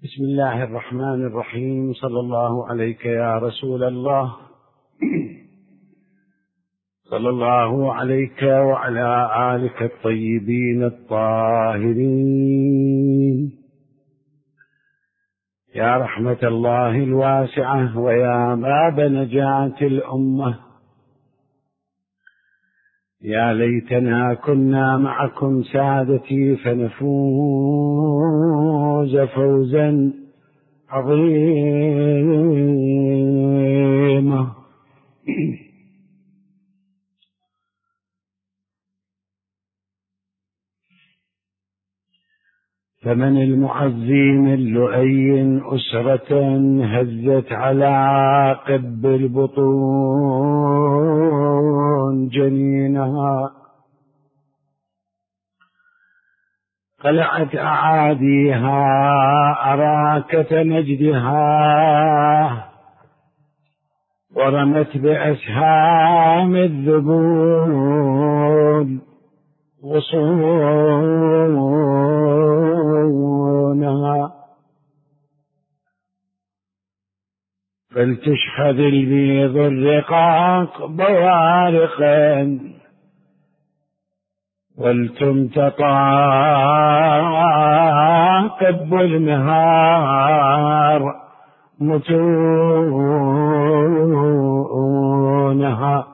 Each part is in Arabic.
بسم الله الرحمن الرحيم. صلى الله عليك يا رسول الله، صلى الله عليك وعلى آلك الطيبين الطاهرين، يا رحمة الله الواسعة ويا باب نجاة الأمة. يا ليتنا كنا معكم سادتي فنفوز فوزا عظيما. فمن المعزين اللؤي أسرة هزت على قب البطون جنينها، قلعت أعاديها أراكة مجدها، ورمت بأسهام الذبول غصونها، فلتشحذ البيض الرقاق بوارقا، ولتمتطاقب المهار متونها.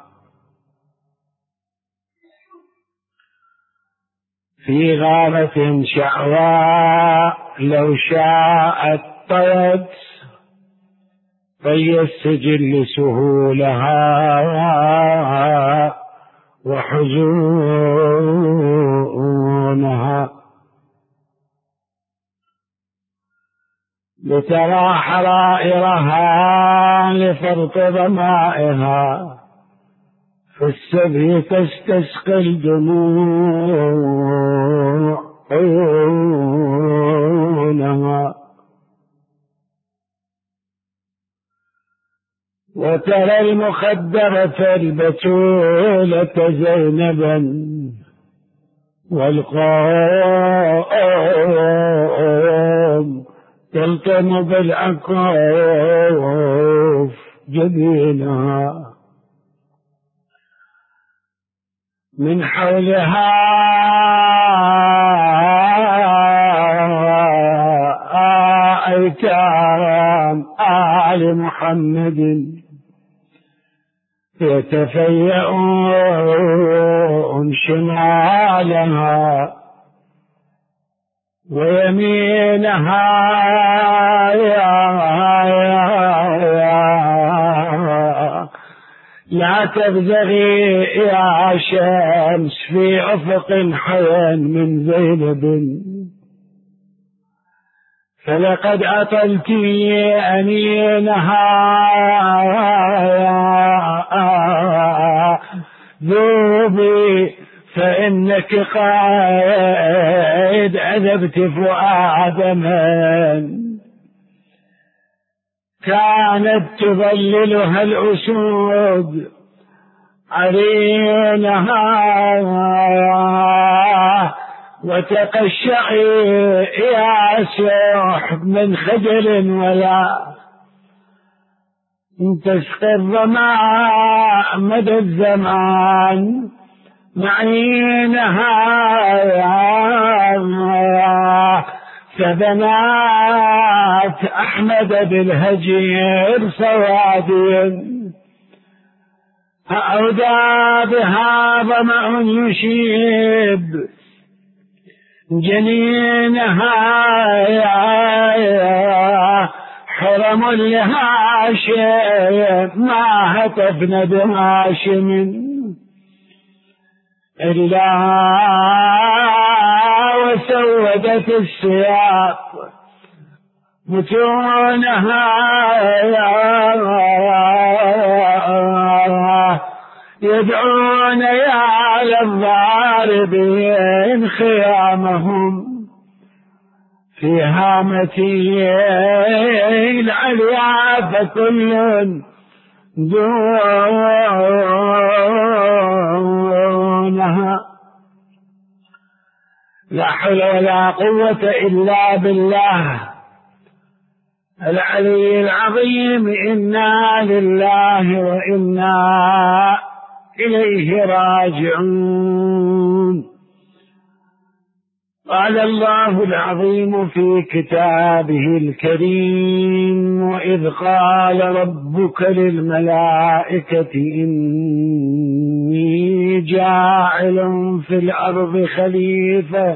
في غابة شعواء لو شاءت طيت، طي السجل سهولها وحزونها، لترى حرائرها لفرط ظمائها، في السبي تستسقي الدموع عيونها، وترى المخدرة البتولة زينبا والقوم تلطم بالعكوف جبينها، من حولها أيتام آل محمد يتفيئون شمالها ويمينها، لا تبزغي يا شمس في أفق حيا من زينب، فلقد أطلت أنينها ذوبي، فإنك قد أذبت فؤاد من كانت تظللها الأسود عرينها، وتقشعي يا سحب من خجل ولا تسقي الظماء مدى الزمان معينها، فبنات أحمد بالهجير سوادين، أودى بها ظمأ يشيب جنينها، حرم لهاشم ما هتفن بهاشم إلا وسودت السياق متونها، يدعون يا للضاربين خيامهم في هامتي العليا، فكل دونها. لا حول ولا قوة إلا بالله. العلي العظيم. إنا لله وإنا إليه راجعون. قال الله العظيم في كتابه الكريم: وإذ قال ربك للملائكة إني جاعل في الأرض خليفة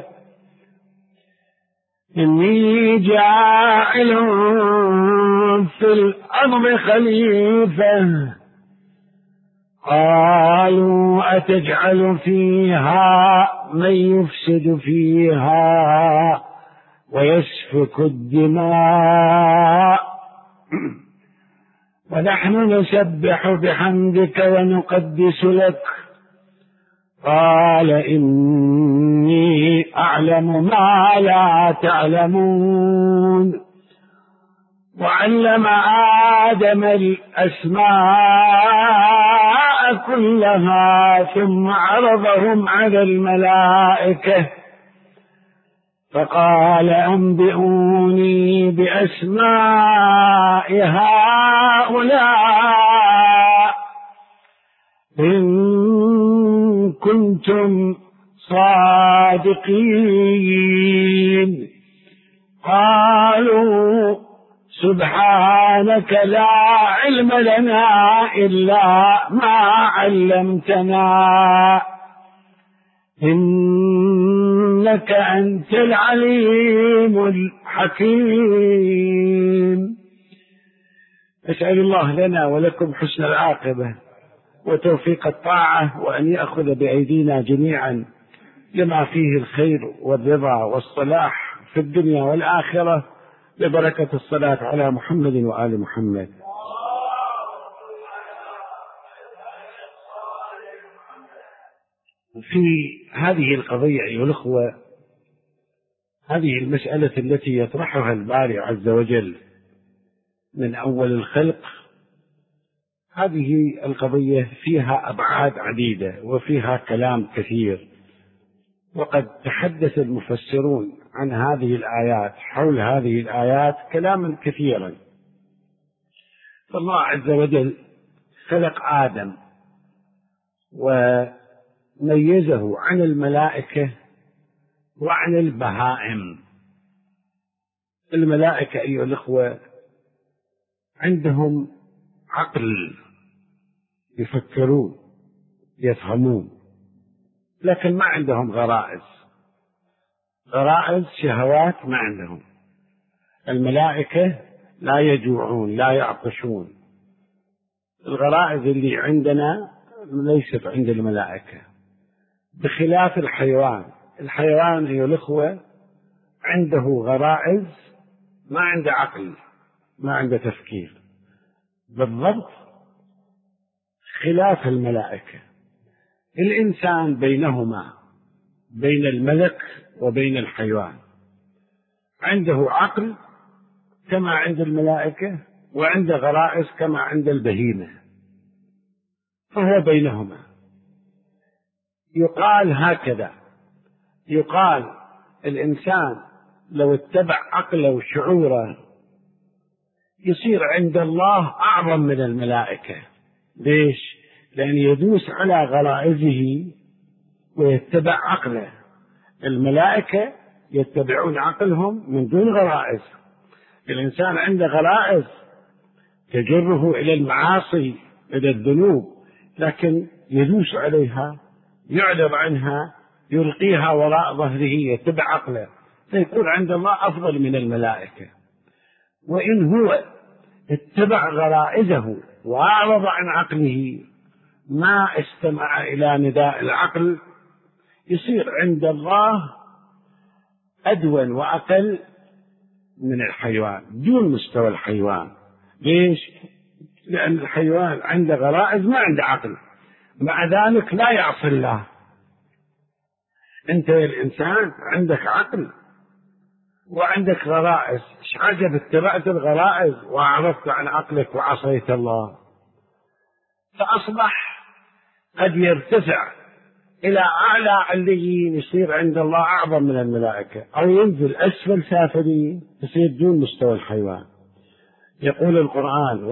قالوا أتجعل فيها من يفسد فيها ويسفك الدماء ونحن نسبح بحمدك ونقدس لك؟ قال إني أعلم ما لا تعلمون. وعلم آدم الأسماء كلها ثم عرضهم على الملائكة فقال أنبئوني بأسماء هؤلاء إن كنتم صادقين. قالوا سبحانك لا علم لنا إلا ما علمتنا إنك أنت العليم الحكيم. أسأل الله لنا ولكم حسن العاقبة وتوفيق الطاعة، وأن يأخذ بأيدينا جميعا لما فيه الخير والرضا والصلاح في الدنيا والآخرة، ببركة الصلاة على محمد وآل محمد. في هذه القضية أيها الأخوة، هذه المسألة التي يطرحها الباري عز وجل من أول الخلق، هذه القضية فيها أبعاد عديدة وفيها كلام كثير، وقد تحدث المفسرون عن هذه الآيات حول هذه الآيات كلاما كثيرا. فالله عز وجل خلق آدم وميزه عن الملائكة وعن البهائم. الملائكة أيها الأخوة عندهم عقل، يفكرون يفهمون، لكن ما عندهم غرائز شهوات ما عندهم. الملائكة لا يجوعون لا يعطشون. الغرائز اللي عندنا ليست عند الملائكة، بخلاف الحيوان. الحيوان أيها الأخوة عنده غرائز، ما عنده عقل، ما عنده تفكير، بالضبط خلاف الملائكة. الإنسان بينهما، بين الملك وبين الحيوان، عنده عقل كما عند الملائكة، وعنده غرائز كما عند البهيمة، فهو بينهما. يقال هكذا، يقال الإنسان لو اتبع عقله وشعوره يصير عند الله أعظم من الملائكة. ليش؟ لأن يدوس على غرائزه ويتبع عقله. الملائكة يتبعون عقلهم من دون غرائز. الإنسان عنده غرائز تجره إلى المعاصي، إلى الذنوب، لكن يدوس عليها، يعرض عنها، يلقيها وراء ظهره، يتبع عقله، فيكون عند الله أفضل من الملائكة. وإن هو اتبع غرائزه وأعرض عن عقله، ما استمع إلى نداء العقل، يصير عند الله أدون وأقل من الحيوان، دون مستوى الحيوان. ليش؟ لأن الحيوان عنده غرائز ما عنده عقل، مع ذلك لا يعصي الله. أنت يا الإنسان عندك عقل وعندك غرائز، إيش عجب اتبعت الغرائز وأعرضت عن عقلك وعصيت الله، فأصبح قد يرتفع إلى أعلى عليين، يصير عند الله أعظم من الملائكة، أو ينزل أسفل سافلين، يصير دون مستوى الحيوان. يقول القرآن: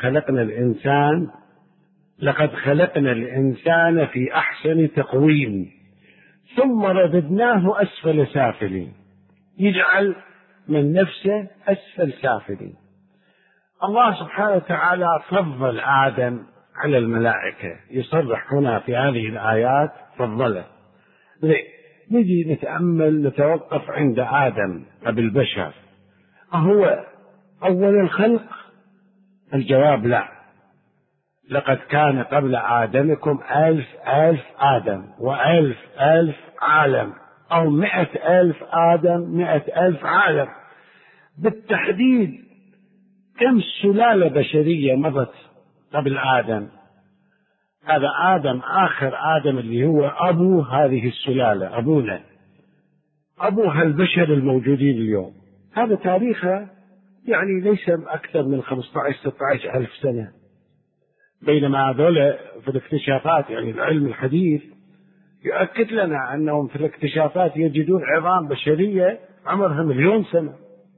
لقد خلقنا الإنسان في أحسن تقويم ثم رددناه أسفل سافلين. يجعل من نفسه أسفل سافلين. الله سبحانه وتعالى فضل آدم على الملائكة، يصرح هنا في هذه الآيات فضله. نجي نتأمل نتوقف عند آدم أبي البشر، أهو أول الخلق؟ الجواب لا. لقد كان قبل آدمكم 1000 آدم و1000 عالم، أو 100,000 آدم 100,000 عالم. بالتحديد كم سلالة بشرية مضت قبل آدم؟ هذا آدم آخر آدم اللي هو أبو هذه السلالة، أبونا، أبو هالبشر الموجودين اليوم. هذا تاريخه يعني ليس أكثر من 15-16 ألف سنة. بينما هذول في الاكتشافات، يعني العلم الحديث يؤكد لنا أنهم في الاكتشافات يجدون عظام بشرية عمرها 1,000,000 سنة،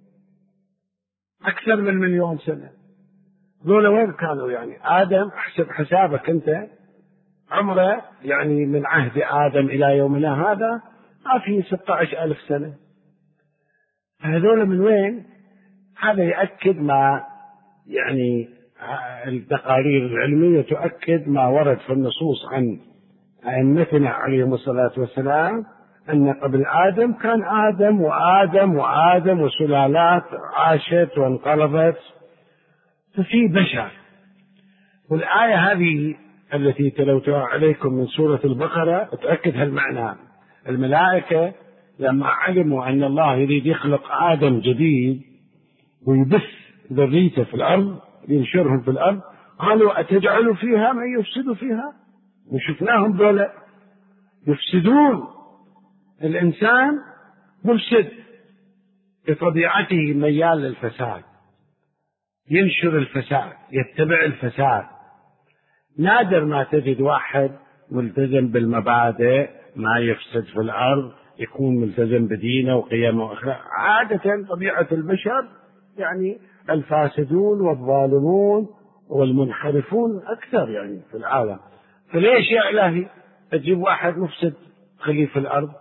أكثر من 1,000,000 سنة. ذولا وين كانوا؟ يعني آدم احسب حسابك أنت، عمره يعني من عهد آدم إلى يومنا هذا ما في 16 ألف سنة. هذول من وين؟ هذا يؤكد ما يعني التقارير العلمية تؤكد ما ورد في النصوص عن أئمتنا عليهم الصلاة والسلام، أن قبل آدم كان آدم وآدم وآدم وسلالات عاشت وانقرضت، ففي بشر. والآية هذه التي تلوتها عليكم من سورة البقرة تؤكد هالمعنى. الملائكة لما علموا أن الله يريد يخلق آدم جديد ويبث ذريته في الأرض، ينشرهم في الأرض، قالوا: أتجعل فيها من يفسد فيها؟ وشفناهم دولة يفسدون. الإنسان مفسد بطبيعته، ميال للفساد، ينشر الفساد، يتبع الفساد. نادر ما تجد واحد ملتزم بالمبادئ ما يفسد في الأرض، يكون ملتزم بدينه وقيمه وأخلاقه. عادة طبيعة البشر يعني الفاسدون والظالمون والمنحرفون أكثر يعني في العالم. فليش يا إلهي تجيب واحد مفسد خليه في الأرض؟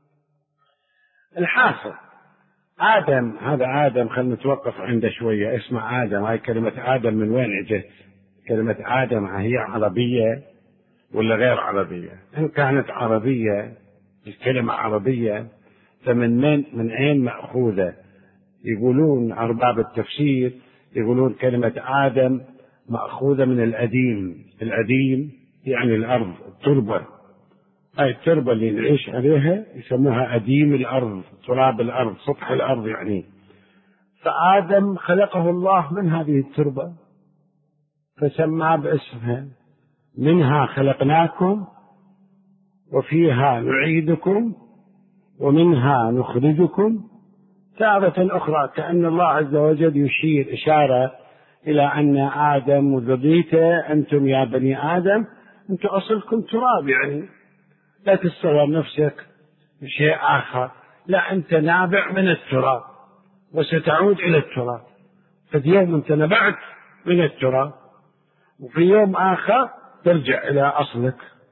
الحاصل آدم، هذا آدم خلينا نتوقف عنده شوية. اسمع آدم، هاي كلمة آدم من وين اجت؟ كلمة آدم هي عربية ولا غير عربية؟ إن كانت عربية، الكلمة عربية، من أين مأخوذة؟ يقولون أرباب التفسير يقولون كلمة آدم مأخوذة من الأديم. الأديم يعني الأرض، التربة. هاي التربة اللي نعيش عليها يسموها أديم الأرض، تراب الأرض، سطح الأرض يعني. فآدم خلقه الله من هذه التربة فسماه باسمها. منها خلقناكم وفيها نعيدكم ومنها نخرجكم تارة أخرى. كأن الله عز وجل يشير إشارة إلى أن آدم وذريته، أنتم يا بني آدم أنتم أصلكم تراب، يعني لا تتصور نفسك بشيء آخر، لا، أنت نابع من التراب وستعود إلى التراب. ففي يوم أنت نبعت من التراب وفي يوم آخر ترجع إلى أصلك.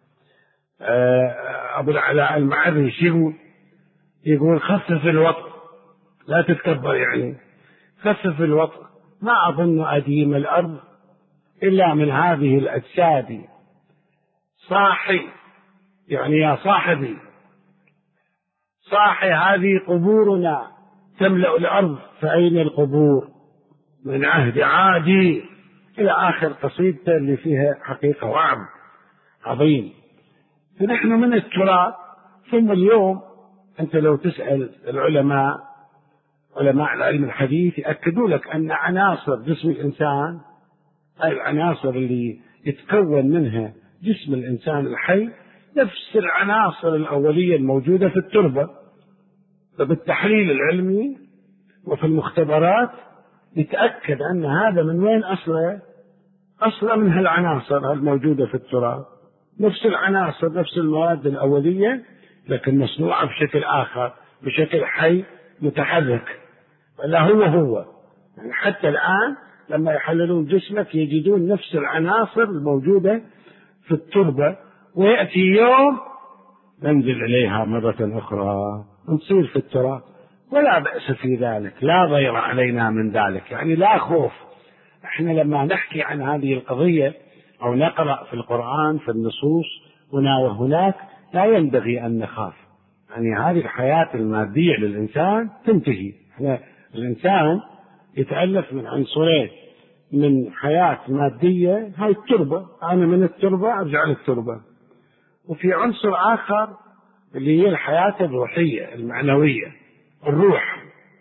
أبو العلاء المعري يقول خفف الوطء، لا تتكبر، يعني خفف الوطء. ما أظن أديم الأرض إلا من هذه الأجساد. صاحي يعني يا صاحبي، صاحي، هذه قبورنا تملأ الأرض، فأين القبور من عهد عادي، إلى آخر قصيدته اللي فيها حقيقة وعظ عظيم. فنحن من التراب. ثم اليوم أنت لو تسأل العلماء، علماء العلم الحديث، يأكدوا لك أن عناصر جسم الإنسان، هاي العناصر اللي يتكون منها جسم الإنسان الحي، نفس العناصر الأولية الموجودة في التربة. فبالتحليل العلمي وفي المختبرات يتأكد أن هذا من وين أصله من هالعناصر الموجودة في التراب. نفس العناصر، نفس المواد الأولية، لكن مصنوعة بشكل آخر، بشكل حي متحرك. ولا هو يعني حتى الآن لما يحللون جسمك يجدون نفس العناصر الموجودة في التربة، ويأتي يوم ننزل إليها مرة أخرى نصير في التراب، ولا بأس في ذلك، لا ضير علينا من ذلك، يعني لا خوف. احنا لما نحكي عن هذه القضية أو نقرأ في القرآن في النصوص هنا وهناك لا ينبغي أن نخاف، يعني هذه الحياة المادية للإنسان تنتهي. الإنسان يتألف من عنصرين، من حياة مادية هاي التربة، أنا من التربة أرجع للتربة، وفي عنصر آخر اللي هي الحياة الروحية المعنوية، الروح.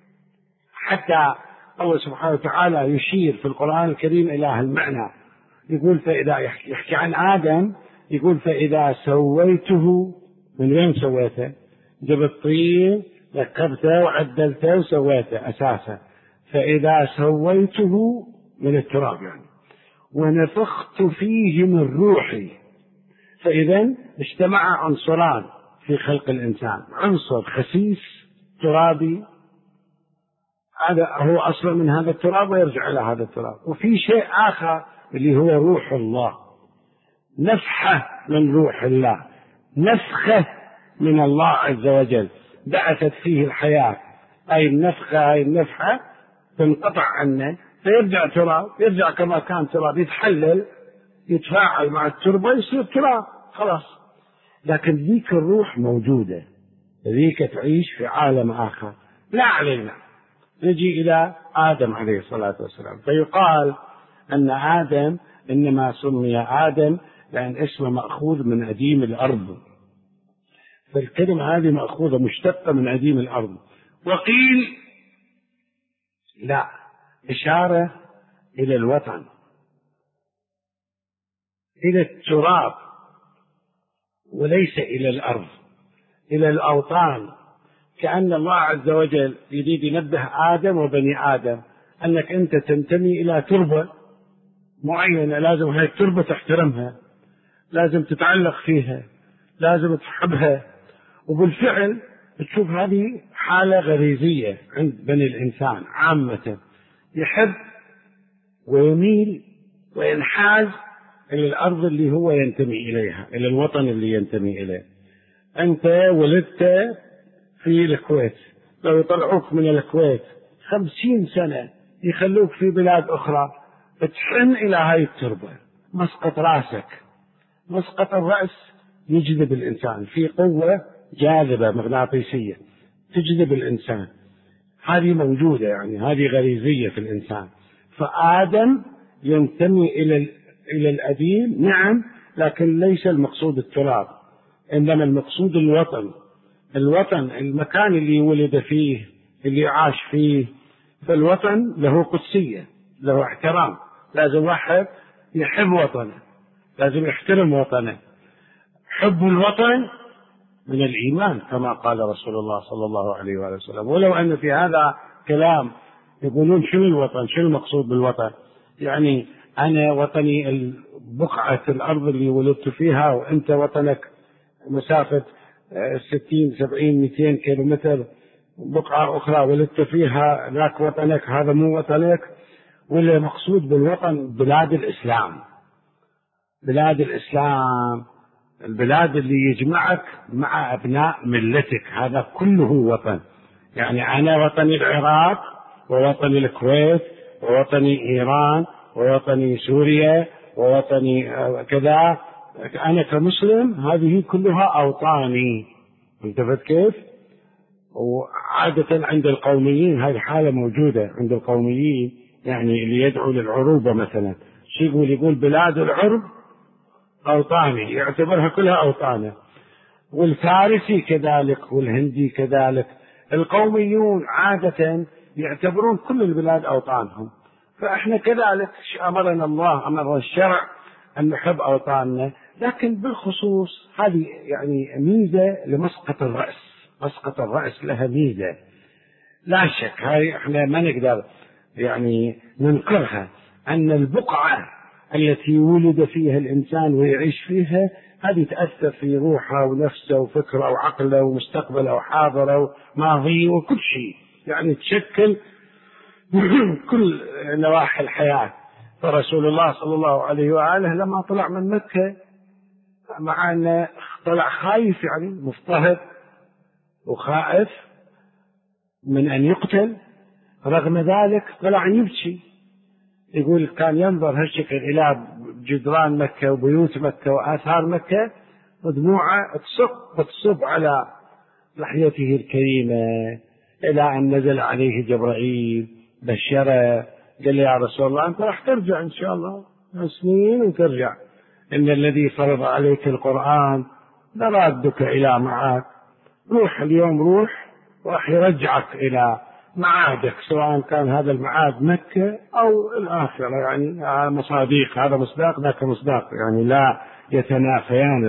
حتى الله سبحانه وتعالى يشير في القرآن الكريم إلى هالمعنى، يقول فإذا يحكي عن آدم يقول فإذا سويته، من وين سويته؟ جبت طين ركبته وعدلته وسويته أساسا، فإذا سويته من التراب يعني ونفخت فيه من روحي. فإذا اجتمع عنصران في خلق الإنسان، عنصر خسيس ترابي هذا هو أصلا من هذا التراب ويرجع إلى هذا التراب، وفي شيء آخر اللي هو روح الله، نفحة من روح الله، نفخة من الله عز وجل بعثت فيه الحياة، أي النفخة أي النفحة تنقطع عنه فيرجع تراب، يرجع كما كان تراب، يتحلل يتفاعل مع التربة يصير تراب خلاص. لكن ذيك الروح موجودة، ذيك تعيش في عالم آخر لا علينا. نجي إلى آدم عليه الصلاة والسلام، فيقال أن آدم إنما سمي آدم لأن اسمه مأخوذ من أديم الأرض، فالكلمة هذه مأخوذة مشتقة من أديم الأرض. وقيل لا، إشارة إلى الوطن، إلى التراب، وليس إلى الأرض، إلى الأوطان. كأن الله عز وجل يريد ينبه آدم وبني آدم أنك أنت تنتمي إلى تربة معينة، لازم هاي التربة تحترمها، لازم تتعلق فيها، لازم تحبها. وبالفعل تشوف هذه حالة غريزية عند بني الإنسان عامة، يحب ويميل وينحاز إلى الأرض اللي هو ينتمي إليها، إلى الوطن اللي ينتمي إليه. أنت ولدت في الكويت، لو يطلعوك من الكويت 50 سنة يخلوك في بلاد أخرى تحن إلى هاي التربة. مسقط رأسك، مسقط الرأس يجذب الإنسان، في قوة جاذبة مغناطيسية تجذب الإنسان، هذه موجودة، يعني هذه غريزية في الإنسان. فآدم ينتمي إلى الأديم نعم، لكن ليس المقصود التراب، إنما المقصود الوطن، الوطن المكان اللي ولد فيه اللي عاش فيه. فالوطن له قدسية، له احترام، لازم واحد يحب وطنه، لازم يحترم وطنه. حب الوطن من الإيمان كما قال رسول الله صلى الله عليه وآله وسلم. ولو أن في هذا كلام يقولون شنو الوطن، شنو المقصود بالوطن؟ يعني أنا وطني بقعة الأرض اللي ولدت فيها، وأنت وطنك مسافة 60 70 200 كيلومتر بقعة أخرى ولدت فيها، ذاك وطنك، هذا مو وطنك. ولا مقصود بالوطن بلاد الإسلام، بلاد الإسلام، البلاد اللي يجمعك مع أبناء ملتك، هذا كله وطن. يعني أنا وطني العراق، ووطني الكويت، ووطني إيران، ووطني سوريا، ووطني كذا، أنا كمسلم هذه كلها أوطاني. انتبهت كيف؟ وعادة عند القوميين هذه حالة موجودة عند القوميين، يعني اللي يدعو للعروبة مثلا، شو يقول؟ يقول بلاد العرب أوطاني، يعتبرها كلها أوطانه. والفارسي كذلك، والهندي كذلك. القوميون عادة يعتبرون كل البلاد أوطانهم. فإحنا كذلك أمرنا الله، أمر الشرع أن نحب أوطاننا، لكن بالخصوص هذه يعني ميزة لمسقط الرأس، مسقط الرأس لها ميزة لا شك، هاي إحنا ما نقدر يعني ننكرها، أن البقعة التي ولد فيها الإنسان ويعيش فيها هذه تأثر في روحه ونفسه وفكره وعقله ومستقبله وحاضره وماضيه وكل شيء، يعني تشكل كل نواحي الحياة. فرسول الله صلى الله عليه وآله لما طلع من مكة، مع أنه طلع خايف، يعني مضطهد وخائف من أن يقتل، رغم ذلك طلع يبكي. يقول كان ينظر هالشكل إلى جدران مكة وبيوت مكة وآثار مكة، ودموعه تصب على لحيته الكريمة، إلى أن نزل عليه جبرائيل بشره، قال له يا رسول الله أنت راح ترجع إن شاء الله سنين وترجع، إن الذي فرض عليك القرآن لرادك إلى معاد، روح اليوم روح، راح يرجعك إلى معادك، سواء كان هذا المعاد مكة أو الآخرة. يعني مصاديق، هذا مصداق ذاك مصداق، يعني لا يتنافيان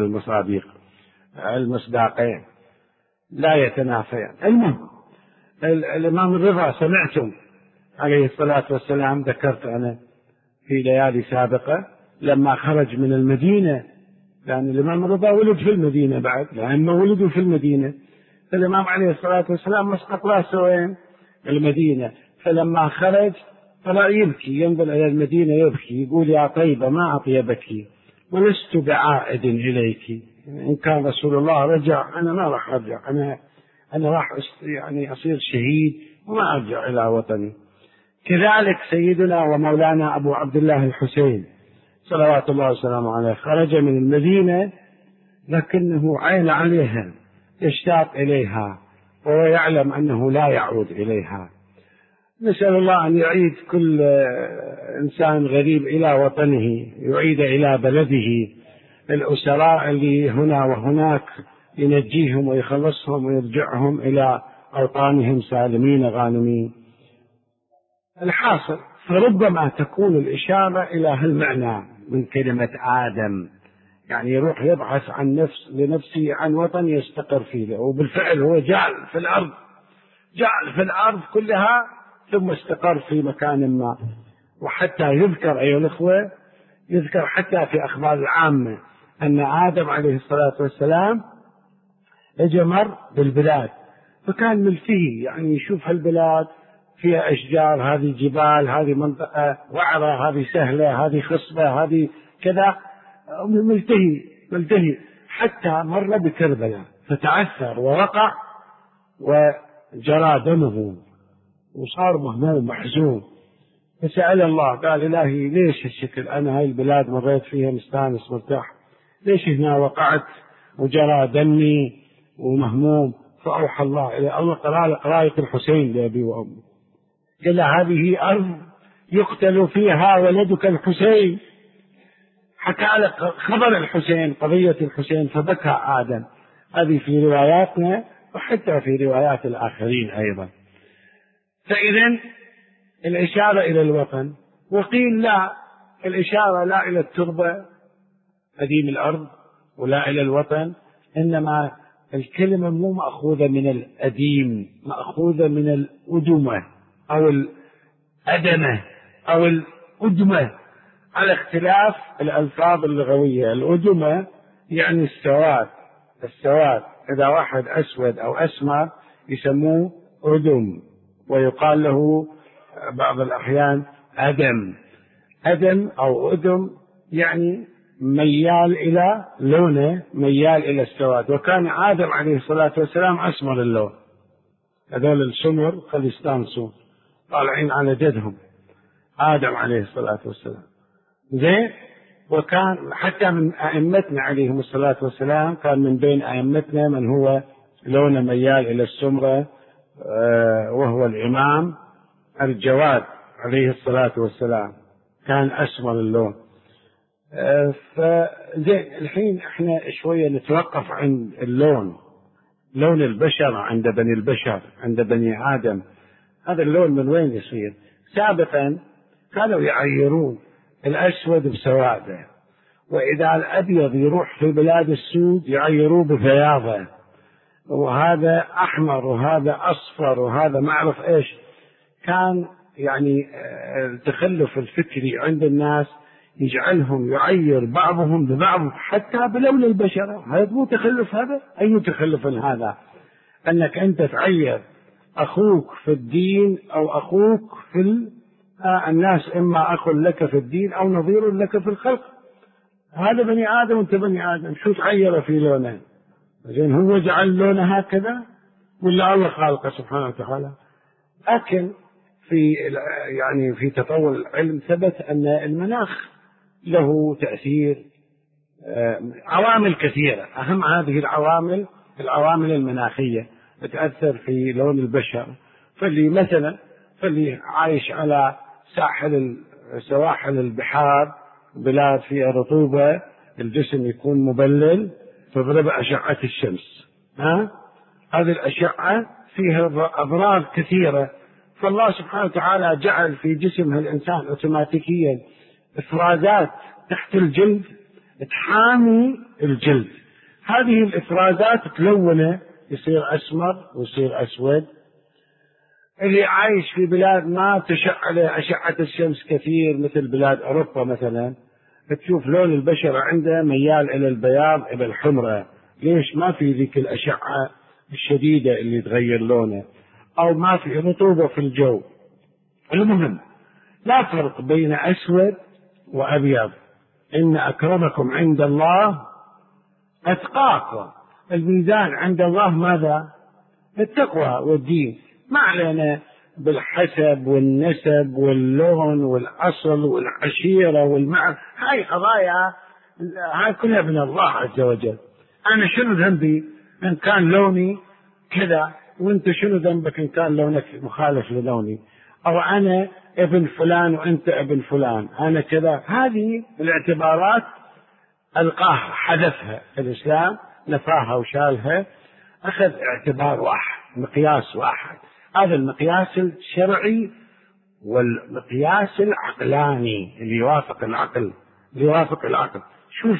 المصداقين لا يتنافيان. المهم الإمام الرضا سمعتم عليه الصلاة والسلام، ذكرت أنا في ليالي سابقة لما خرج من المدينة، لأن الإمام الرضا ولد في المدينة بعد، لأنه ولدوا في المدينة، فالإمام عليه الصلاة والسلام مسقط راسه وين؟ المدينة. فلما خرج طلع يبكي، ينظر إلى المدينة يبكي، يقول يا طيبة ما أطيبك ولست بعائد إليك، إن كان رسول الله رجع أنا ما راح أرجع، أنا راح يعني أصير شهيد وما أرجع إلى وطني. كذلك سيدنا ومولانا أبو عبد الله الحسين صلوات الله وسلامه عليه خرج من المدينة، لكنه عين عليها، يشتاق إليها وهو يعلم أنه لا يعود إليها. نسأل الله أن يعيد كل إنسان غريب إلى وطنه، يعيد إلى بلده، الأسراء اللي هنا وهناك ينجيهم ويخلصهم ويرجعهم إلى أوطانهم سالمين غانمين. الحاصل فربما تكون الإشارة إلى هالمعنى من كلمة آدم، يعني يروح يبحث عن لنفسه عن وطن يستقر فيه، وبالفعل هو جعل في الأرض كلها ثم استقر في مكان ما. وحتى يذكر أيها الأخوة، يذكر حتى في أخبار العامة أن آدم عليه الصلاة والسلام مر بالبلاد، فكان ملتهي، يعني يشوف هالبلاد فيها أشجار، هذه جبال، هذه منطقة وعرة، هذه سهلة، هذه خصبة، هذه كذا، ملتهي حتى مر بكربلاء فتعثر ووقع وجرى دمه وصار مهموم محزون، فسأل الله قال إلهي ليش هالشكل؟ أنا هاي البلاد مريت فيها مستانس مرتاح، ليش هنا وقعت وجرى دمي ومهموم؟ فأوحى الله إلى الله قراية الحسين لأبي وأمي، قال هذه أرض يقتل فيها ولدك الحسين، حكى لك خبر الحسين، قضية الحسين، فبكى آدم. هذه في رواياتنا وحتى في روايات الآخرين أيضا. فإذن الإشارة إلى الوطن، وقيل لا، الإشارة لا إلى التربة قديم الأرض ولا إلى الوطن، إنما الكلمة مو مأخوذة من القديم، مأخوذة من الأدمة أو الأدمة أو الأدمة، على اختلاف الألفاظ اللغوية. الأدمة يعني السواد، إذا واحد أسود أو أسمر يسموه أدم، ويقال له بعض الأحيان أدم أو أدم، يعني ميال إلى لونه، ميال إلى السواد. وكان آدم عليه الصلاة والسلام أسمر اللون، هذول السمر خليستانسون طالعين على جدهم آدم عليه الصلاة والسلام. زين، وكان حتى من أئمتنا عليهم الصلاة والسلام، كان من بين أئمتنا من هو لونه ميال إلى السمرة، وهو الإمام الجواد عليه الصلاة والسلام، كان أسمر اللون. فزين، الحين احنا شوية نتوقف عند لون البشر عند بني البشر، عند بني آدم. هذا اللون من وين يصير؟ سابقا كانوا يعيرون الأسود بسواده، وإذا الأبيض يروح في بلاد السود يعيروه ببياضه، وهذا أحمر وهذا أصفر وهذا ما أعرف إيش. كان يعني التخلف الفكري عند الناس يجعلهم يعير بعضهم ببعض حتى بلون البشرة. هذا مو تخلف، هذا أي تخلف هذا؟ أنك أنت تعير أخوك في الدين أو أخوك في الناس إما أخ لك في الدين أو نظير لك في الخلق. هذا بني آدم وأنت بني آدم، شو تغير في لونه؟ زين هو جعل لونه هكذا ولا الله خالقه سبحانه وتعالى؟ لكن في تطور العلم ثبت أن المناخ له تأثير، عوامل كثيرة. أهم هذه العوامل المناخية تأثر في لون البشر. فاللي عايش على سواحل البحار، بلاد فيها رطوبة، الجسم يكون مبلل، تضرب أشعة الشمس. هذه الأشعة فيها أضرار كثيرة، فالله سبحانه وتعالى جعل في جسم الإنسان أوتوماتيكيا إفرازات تحت الجلد تحامي الجلد. هذه الإفرازات تلونه، يصير أسمر ويصير أسود. اللي عايش في بلاد ما تشعل أشعة الشمس كثير مثل بلاد أوروبا مثلا، تشوف لون البشرة عنده ميال إلى البياض إلى الحمرة. ليش؟ ما في ذيك الأشعة الشديدة اللي تغير لونه، أو ما في رطوبة في الجو. المهم، لا فرق بين أسود وأبيض، إن أكرمكم عند الله أتقاكم. الميزان عند الله ماذا؟ التقوى والدين. ما علينا بالحسب والنسب واللون والأصل والعشيرة هاي قضايا، هاي كلها من الله عز وجل. أنا شنو ذنبي إن كان لوني كذا، وأنت شنو ذنبك إن كان لونك مخالف للوني؟ أو أنا ابن فلان وأنت ابن فلان، أنا كذا. هذه الاعتبارات ألقاها، حذفها الإسلام، نفاها وشالها، أخذ اعتبار واحد، مقياس واحد. هذا المقياس الشرعي والمقياس العقلاني اللي يوافق العقل. شوف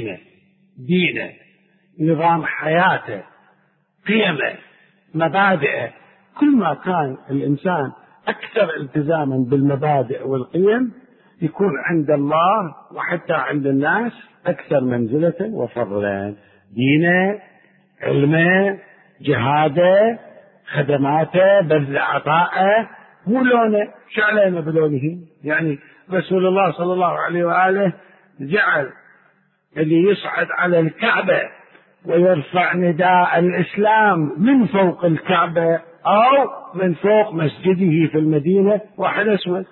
دينه، نظام حياته، قيمه، مبادئه. كل ما كان الإنسان أكثر التزاما بالمبادئ والقيم، يكون عند الله وحتى عند الناس أكثر منزلة وفضلا. دينه، علمه، جهاده، خدماته، بذل عطائه، مو لونه. شو علينا بلونه؟ يعني رسول الله صلى الله عليه وآله جعل اللي يصعد على الكعبة ويرفع نداء الإسلام من فوق الكعبة أو من فوق مسجده في المدينة واحد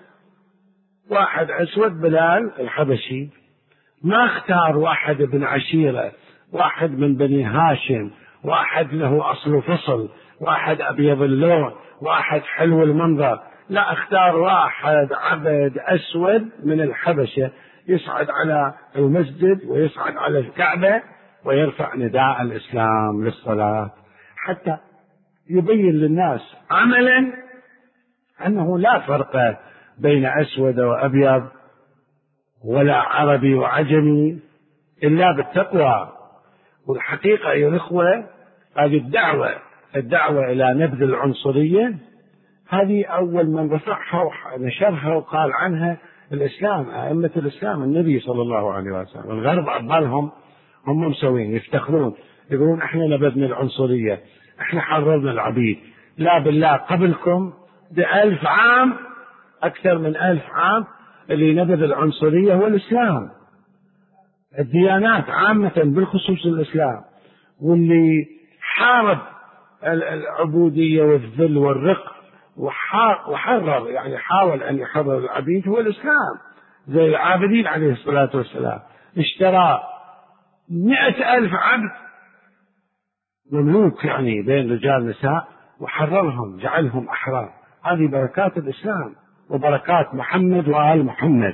أسود بلال الحبشي. ما اختار واحد ابن عشيرة، واحد من بني هاشم، واحد له أصل فصل، واحد أبيض اللون، واحد حلو المنظر. لا، اختار واحد عبد أسود من الحبشة يصعد على المسجد ويصعد على الكعبة ويرفع نداء الإسلام للصلاة، حتى يبين للناس عملا أنه لا فرق بين أسود وأبيض ولا عربي وعجمي إلا بالتقوى. والحقيقة أيها الأخوة، هذه الدعوة إلى نبذ العنصرية، هذه أول من رفعها ونشرها وقال عنها الإسلام، أئمة الإسلام، النبي صلى الله عليه وسلم. الغرب عبالهم، هم مسوين، يفتخرون، يقولون إحنا نبذنا العنصرية، إحنا حررنا العبيد. لا بالله، قبلكم ب1000 عام، أكثر من 1000 عام، اللي نبذ العنصرية هو الإسلام. الديانات عامة بالخصوص الإسلام، واللي حارب العبودية والذل والرق وحرر، يعني حاول أن يحرر العبيد، هو الإسلام. زي العابدين عليه الصلاة والسلام، اشترى 100,000 عبد مملوك، يعني بين رجال نساء، وحررهم، جعلهم أحرار. هذه بركات الإسلام وبركات محمد وآل محمد.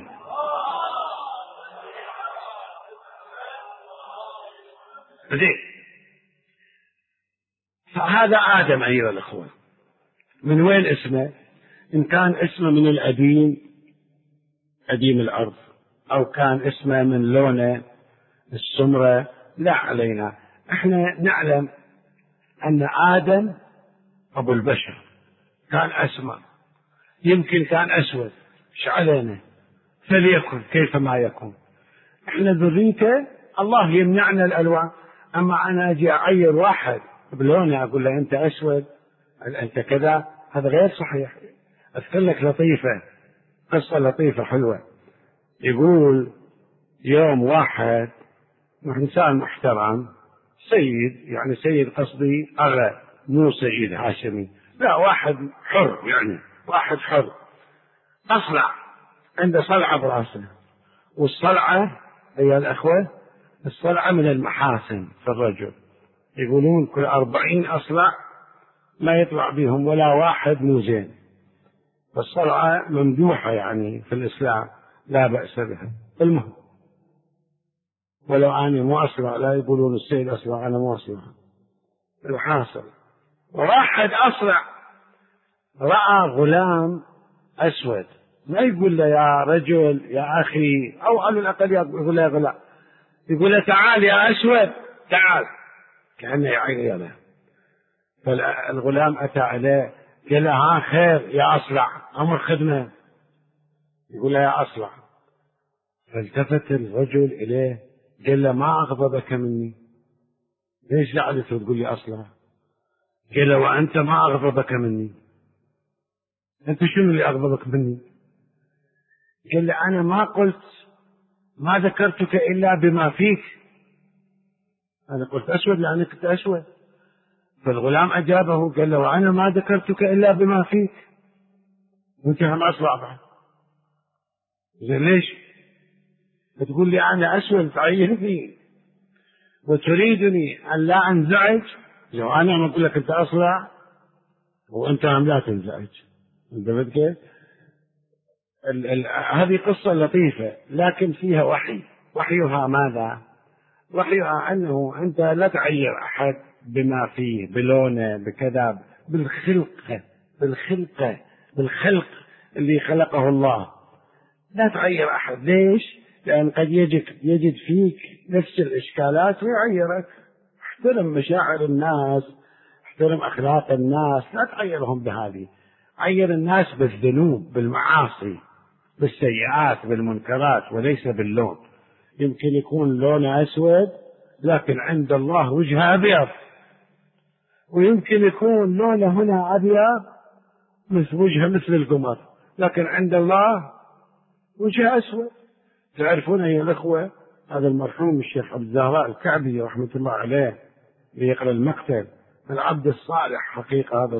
فهذا آدم أيها الأخوة. من وين اسمه؟ إن كان اسمه من القديم، قديم الأرض، أو كان اسمه من لونه السمرة، لا علينا. احنا نعلم أن آدم أبو البشر كان أسمر، يمكن كان أسود، ايش علينا؟ فليكن كيفما يكون. احنا ذريته، الله يمنعنا الألوان. أما أنا أجي أعير واحد بلونه أقول له أنت أسود، أنت كذا، هذا غير صحيح. أذكر لك لطيفة، قصة لطيفة حلوة. يقول يوم واحد إنسان محترم، سيد، يعني سيد قصدي أغلى، مو سيد هاشمي، لا، واحد حر، يعني واحد حر، أصلع، عنده صلعة براسه، والصلعة أيها الأخوة الصلعة من المحاسن في الرجل. يقولون كل 40 أصلع ما يطلع بهم ولا واحد مو زين، فالصلعة ممدوحة يعني في الإسلام، لا بأس بها. المهم، ولو أنا مو أصلع لا يقولون السيد أصلع، أنا مو أصلع. الحاصل، واحد أصلع رأى غلام أسود، ما يقول له يا رجل يا أخي، أو على الأقل يقول له يا غلام، يقول له تعال يا أسود تعال، كأنه يعيره. فالغلام أتى عليه قال له ها خير يا أصلع، أمر خدمة. يقول له يا أصلع، فالتفت الرجل إليه قال له ما أغضبك مني؟ ليش زعلت وتقول لي أصلع؟ قال له وأنت ما أغضبك مني؟ أنت شنو اللي أغضبك مني؟ قال له أنا ما قلت، ما ذكرتك إلا بما فيك، أنا قلت أسود لأنك كنت أسود. فالغلام أجابه قال له وأنا ما ذكرتك إلا بما فيك، وأنت هم أصلع بعد. قال ليش؟ بتقول لي أنا أسود تعيرني وتريدني أن لا أنزعج؟ لو أنا ما أقول لك أنت أصلع وأنت هم لا تنزعج. انتبهت كيف؟ هذه قصة لطيفة لكن فيها وحي. وحيها ماذا؟ وحيها أنه أنت لا تعير أحد بما فيه، بلونه، بكذا، بالخلق اللي خلقه الله. لا تعير أحد. ليش؟ لأن قد يجد فيك نفس الإشكالات ويعيرك. احترم مشاعر الناس، احترم أخلاق الناس، لا تعيرهم بهذه. عير الناس بالذنوب، بالمعاصي، بالسيئات، بالمنكرات، وليس باللون. يمكن يكون لونه أسود لكن عند الله وجهه أبيض، ويمكن يكون لونه هنا أبيض مثل وجهه مثل القمر، لكن عند الله وجهه أسود. تعرفون أيها الأخوة، هذا المرحوم الشيخ عبد الزهراء الكعبي رحمة الله عليه ليقرأ المكتب، العبد الصالح حقيقة، هذا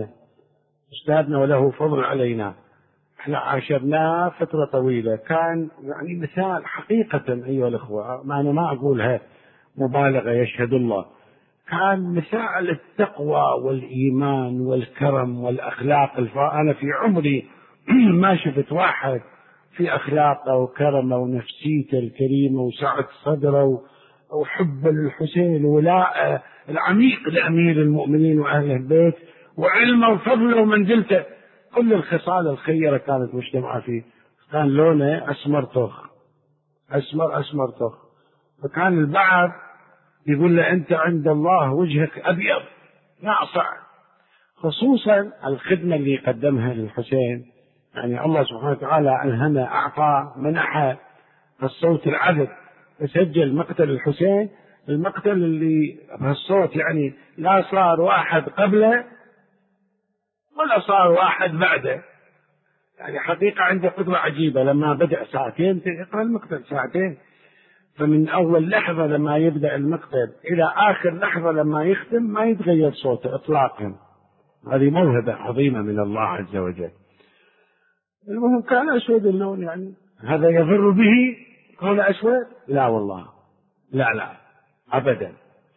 أستاذنا وله فضل علينا. احنا عاشرناه فترة طويلة، كان يعني مثال حقيقة أيها الأخوة، ما أنا ما أقولها مبالغة، يشهد الله، كان مثال التقوى والإيمان والكرم والأخلاق. أنا في عمري ما شفت واحد في أخلاقه وكرمه ونفسيته الكريمة وسعة صدره وحب للحسين وولاء العميق لأمير المؤمنين وأهل البيت وعلمه وفضله ومنزلته. كل الخصال الخيرة كانت مجتمعة فيه. كان لونه أسمر طخ، أسمر طخ. فكان البعض يقول له أنت عند الله وجهك أبيض ناصع، خصوصا الخدمة اللي قدمها للحسين. يعني الله سبحانه وتعالى ألهمه، أعطى، منحه الصوت العذب، فسجل مقتل الحسين، المقتل اللي بهالصوت، يعني لا صار واحد قبله ولا صار واحد بعده. يعني حقيقة عنده قدرة عجيبة، لما بدأ ساعتين يقرأ المقتل ساعتين، فمن أول لحظة لما يبدأ المقتل إلى آخر لحظة لما يختم ما يتغير صوته إطلاقا. هذه موهبة عظيمة من الله عز وجل. المهم كان أسود اللون، يعني هذا يضر به كون أسود؟ لا والله، لا أبدا.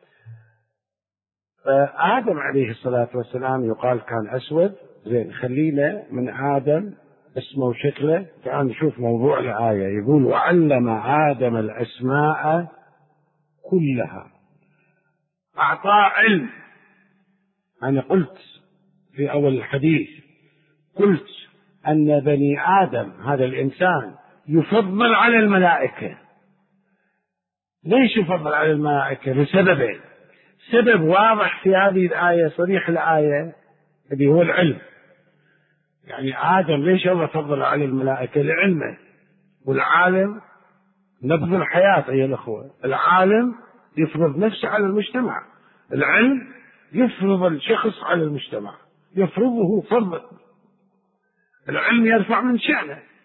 فآدم عليه الصلاة والسلام يقال كان أسود. زين، خلينا من آدم اسمه وشكله. تعال نشوف موضوع الآية. يقول وعلم آدم الأسماء كلها، أعطاه علم. أنا قلت في أول الحديث، قلت أن بني آدم هذا الإنسان يفضل على الملائكة. ليش يفضل على الملائكة؟ لسببين. سبب واضح في هذه الآية، صريح الآية، اللي هو العلم. يعني آدم ليش الله فضل على الملائكة؟ لعلمه. والعالم نبض الحياة أيها الأخوة. العالم يفرض نفسه على المجتمع، العلم يفرض الشخص على المجتمع، يفرضه فرضا. العلم يرفع من شأنه،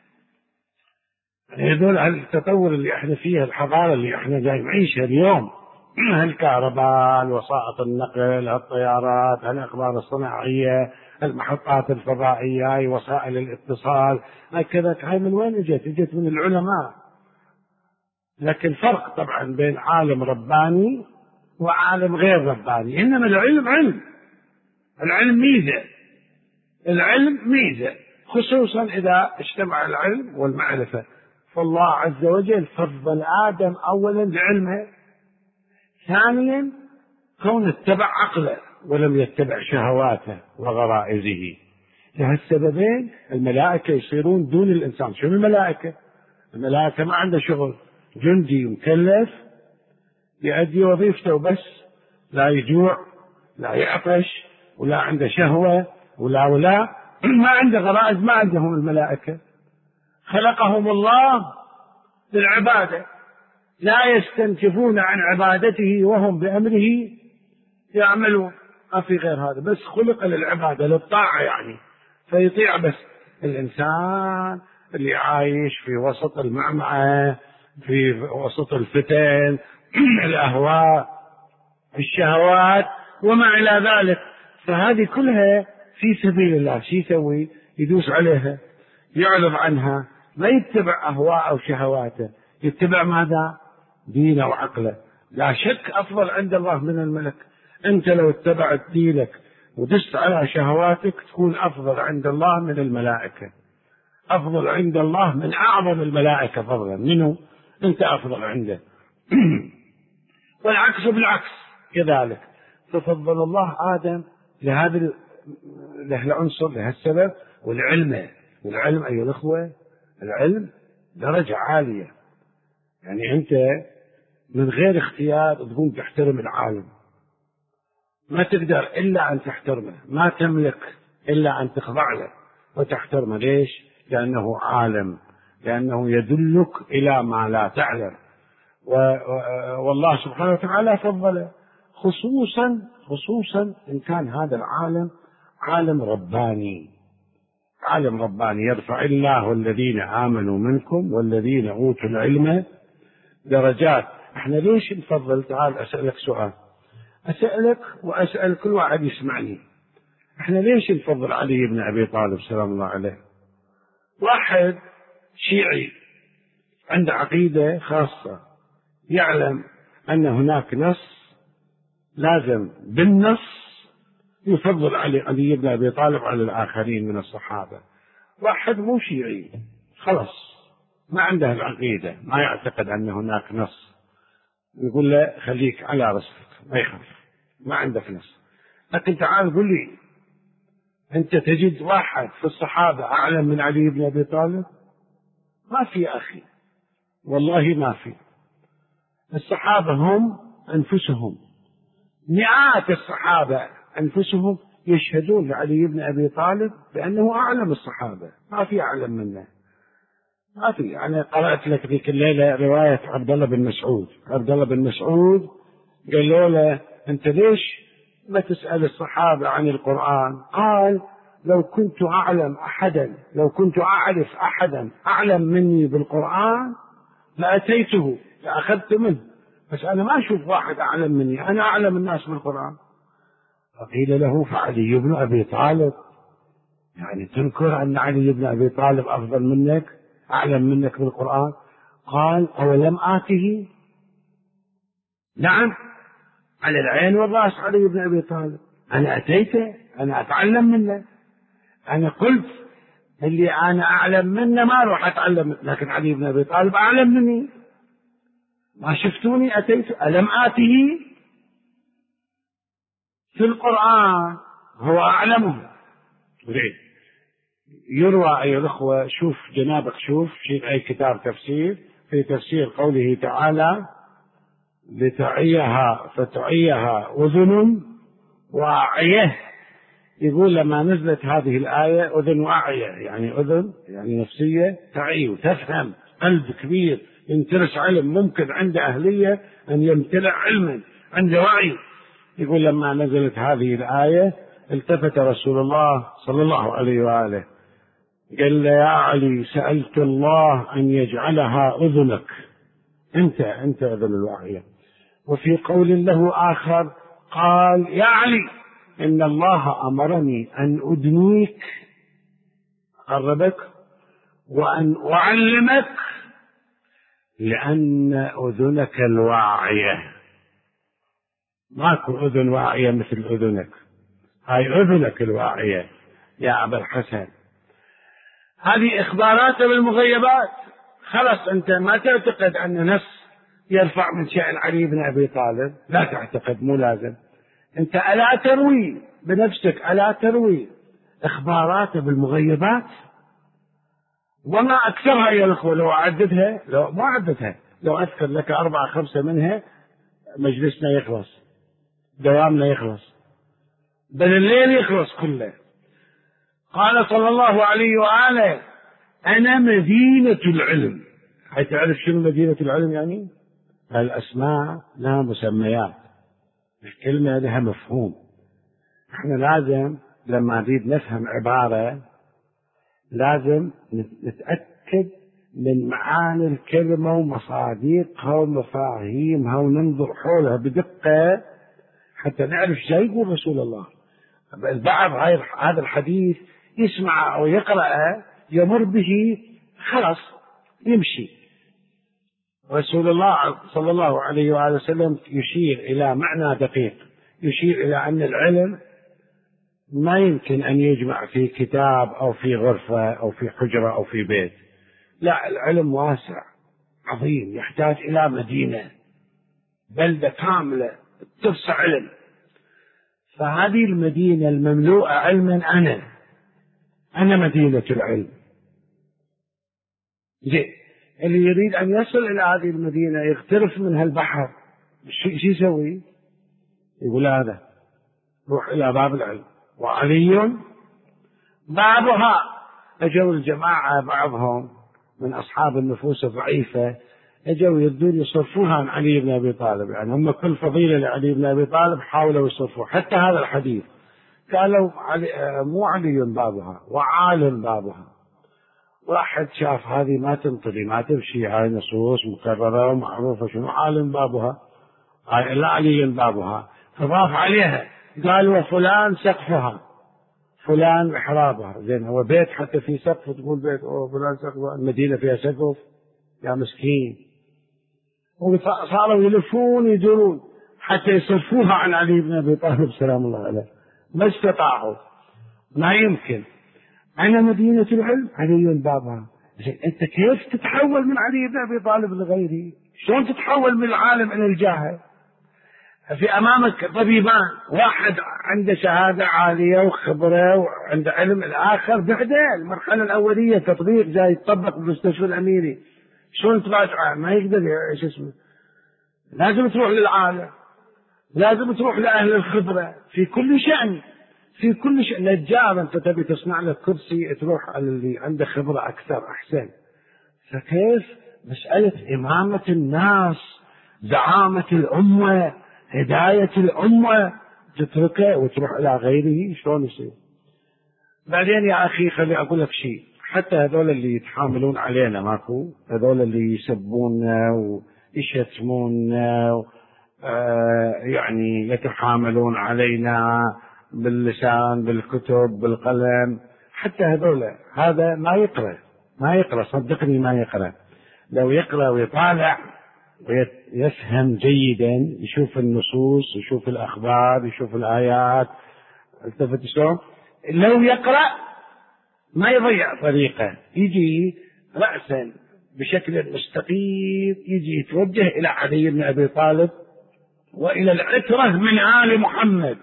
يدل على التطور اللي احنا فيه، الحضارة اللي احنا جاي نعيشها اليوم. الكهرباء، الوسائط النقل، الطيارات، الأقمار الصناعية، المحطات الفضائية، وسائل الاتصال، هكذا. هاي من وين اجت؟ اجت من العلماء. لكن فرق طبعا بين عالم رباني وعالم غير رباني. إنما العلم علم، العلم ميزة، العلم ميزة، خصوصا إذا اجتمع العلم والمعرفة. فالله عز وجل فضل آدم أولا بعلمه، ثانيا كون اتبع عقله ولم يتبع شهواته وغرائزه. لهالسببين الملائكة يصيرون دون الإنسان. شو الملائكة؟ الملائكة ما عنده شغل، جندي مكلف يؤدي وظيفته وبس، لا يجوع لا يعطش ولا عنده شهوة ولا ما عنده غرائز، ما عندهم الملائكة. خلقهم الله للعبادة، لا يستنكفون عن عبادته وهم بأمره يعملون، ما في غير هذا، بس خلق للعبادة للطاعة يعني. فيطيع بس الإنسان اللي عايش في وسط المعمعة، في وسط الفتن، الأهواء، الشهوات وما إلى ذلك. فهذه كلها في سبيل الله. شو يسوي؟ يدوس عليها، يعرض عنها، ما يتبع أهواءه وشهواته، يتبع ماذا؟ دينه وعقله. لا شك أفضل عند الله من الملك. أنت لو اتبعت دينك ودست على شهواتك تكون أفضل عند الله من الملائكة، أفضل عند الله من أعظم الملائكة فضلا منه، أنت أفضل عنده. والعكس بالعكس كذلك. ففضل الله آدم لهذا العنصر، لهالسبب. والعلم أيها الأخوة، العلم درجة عالية. يعني أنت من غير اختيار تقوم تحترم العالم، ما تقدر إلا أن تحترمه، ما تملك إلا أن تخضع له وتحترمه. ليش؟ لأنه عالم، لأنه يدلك إلى ما لا تعلم. والله سبحانه وتعالى فضله، خصوصا إن كان هذا العالم عالم رباني. عالم رباني يرفع الله الذين آمنوا منكم والذين أوتوا العلم درجات. احنا ليش نفضل؟ تعال أسألك سؤال، أسألك وأسأل كل واحد يسمعني. احنا ليش نفضل علي بن أبي طالب سلام الله عليه؟ واحد شيعي عنده عقيدة خاصة، يعلم أن هناك نص، لازم بالنص يفضل علي بن أبي طالب على الآخرين من الصحابة. واحد مو شيعي، خلص ما عنده العقيدة، ما يعتقد أن هناك نص، يقول له خليك على رسلك ما يخاف، ما عندك نص. لكن تعال قل لي، أنت تجد واحد في الصحابة أعلم من علي بن أبي طالب؟ ما في أخي، والله ما في. الصحابة هم أنفسهم، مئات الصحابة أنفسهم يشهدون لعلي بن أبي طالب بأنه أعلم الصحابة، ما في أعلم منه، ما في. أنا قرأت لك ذيك الليلة رواية عبد الله بن مسعود. عبد الله بن مسعود قالوا له أنت ليش ما تسأل الصحابة عن القرآن؟ قال لو كنت أعرف أحدا أعلم مني بالقرآن لأتيته لأخذت منه، بس أنا ما أشوف واحد أعلم مني، أنا أعلم الناس بالقرآن. فقيل له فعلي بن أبي طالب، يعني تنكر أن علي بن أبي طالب أفضل منك، أعلم منك بالقرآن؟ قال أولم آته؟ نعم، على العين والرأس علي بن أبي طالب، أنا أتيته، أنا أتعلم منه، أنا قلت اللي أنا أعلم منه ما أروح أتعلم، لكن علي بن أبي طالب أعلم مني، ما شفتوني أتيت؟ ألم آته؟ في القرآن هو أعلمه. يروى أيها الأخوة، شوف جنابك، شوف أي كتاب تفسير، في تفسير قوله تعالى لتعيها فتعيها أذن واعية، يقول لما نزلت هذه الآية أذن واعية، يعني أذن يعني نفسية تعي وتفهم، قلب كبير يمتلئ علم، ممكن عنده أهلية أن يمتلئ علما، عنده وعي. يقول لما نزلت هذه الآية التفت رسول الله صلى الله عليه وآله قال له: يا علي، سألت الله أن يجعلها أذنك، أنت أذن الواعية. وفي قول له آخر قال: يا علي، إن الله أمرني أن أدنيك، أقربك، وأن أعلمك، لأن أذنك الواعية. ماكو أذن واعية مثل أذنك، هاي أذنك الواعية يا أبا الحسن. هذه إخبارات بالمغيبات. خلاص أنت ما تعتقد أن نص يرفع من شأن علي بن أبي طالب، لا تعتقد، مو لازم. أنت ألا تروي بنفسك، ألا تروي إخبارات بالمغيبات؟ وما أكثرها يا الأخوة. لو أعددها، لو ما أعددها، لو أذكر لك 4 5 منها مجلسنا يخلص، دوامنا يخلص، بل الليل يخلص كله. قال صلى الله عليه وآله: أنا مدينة العلم. هل تعرف شنو مدينة العلم يعني؟ الأسماء لها مسميات، الكلمة لها مفهوم. احنا لازم لما نريد نفهم عبارة لازم نتأكد من معاني الكلمة ومصادقها ومفاهيمها، وننظر حولها بدقة حتى نعرف شو يقول رسول الله. البعض هذا الحديث يسمع أو يقرأ يمر به خلاص يمشي. رسول الله صلى الله عليه وآله وسلم يشير إلى معنى دقيق، يشير إلى أن العلم ما يمكن أن يجمع في كتاب أو في غرفة أو في حجرة أو في بيت. لا، العلم واسع عظيم، يحتاج إلى مدينة، بلدة كاملة تفسع علم. فهذه المدينة المملوءة علما أنا مدينة العلم. زين، اللي يريد أن يصل إلى هذه المدينة يغترف منها البحر، شو يسوي؟ يقول: هذا روح إلى باب العلم، وعلي بابها. أجوا الجماعة بعضهم من أصحاب النفوس الضعيفة، أجوا يردون يصرفوها عن علي بن أبي طالب، يعني هم كل فضيلة لعلي بن أبي طالب حاولوا يصرفوه. حتى هذا الحديث قالوا مو علي بابها، وعال بابها. واحد شاف هذه ما تنطلي ما تمشي، هاي نصوص مكررة ومعروفة، شنو عال بابها؟ هاي لا علي بابها، فضاف عليها قال: وفلان سقفها، فلان محرابها. زين، هو بيت حتى في سقف تقول بيت فلان سقفها؟ المدينة فيها سقف يا مسكين. وصاروا يلفون يدورون حتى يصرفوها عن علي بن أبي طالب سلام الله عليه، ما استطاعوا، ما يمكن. أنا مدينة العلم، علي بابها. زين، أنت كيف تتحول من علي بن أبي طالب لغيره؟ شلون تتحول من العالم إلى الجاهل؟ في أمامك طبيبان، واحد عنده شهادة عالية وخبرة وعنده علم، الآخر بعده المرحلة الأولية تطبيق جاي يتطبق بالمستشفى الأميري. شلون تراجعه؟ ما يقدر شو اسمه. لازم تروح للعالم، لازم تروح لأهل الخبرة في كل شأن، في كل شيء. نجار أنت تبي تصنع لك كرسي، تروح على اللي عنده خبرة أكثر أحسن. فكيف مسألة إمامة الناس، زعامة الأمة، هداية الأمة، تتركه وتروح إلى غيره؟ شلون يصير؟ بعدين يا أخي خلي أقول لك شيء، حتى هذول اللي يتحاملون علينا ماكو، هذول اللي يسبوننا ويشتموننا يعني يتحاملون علينا باللسان بالكتب بالقلم، حتى هذول هذا ما يقرأ صدقني ما يقرأ. لو يقرأ ويطالع ويفهم جيدا، يشوف النصوص، يشوف الأخبار، يشوف الآيات، التفت شلون، لو يقرأ ما يضيع طريقه، يجي رأسا بشكل مستقيم يجي يتوجه إلى علي بن أبي طالب وإلى العترة من آل محمد.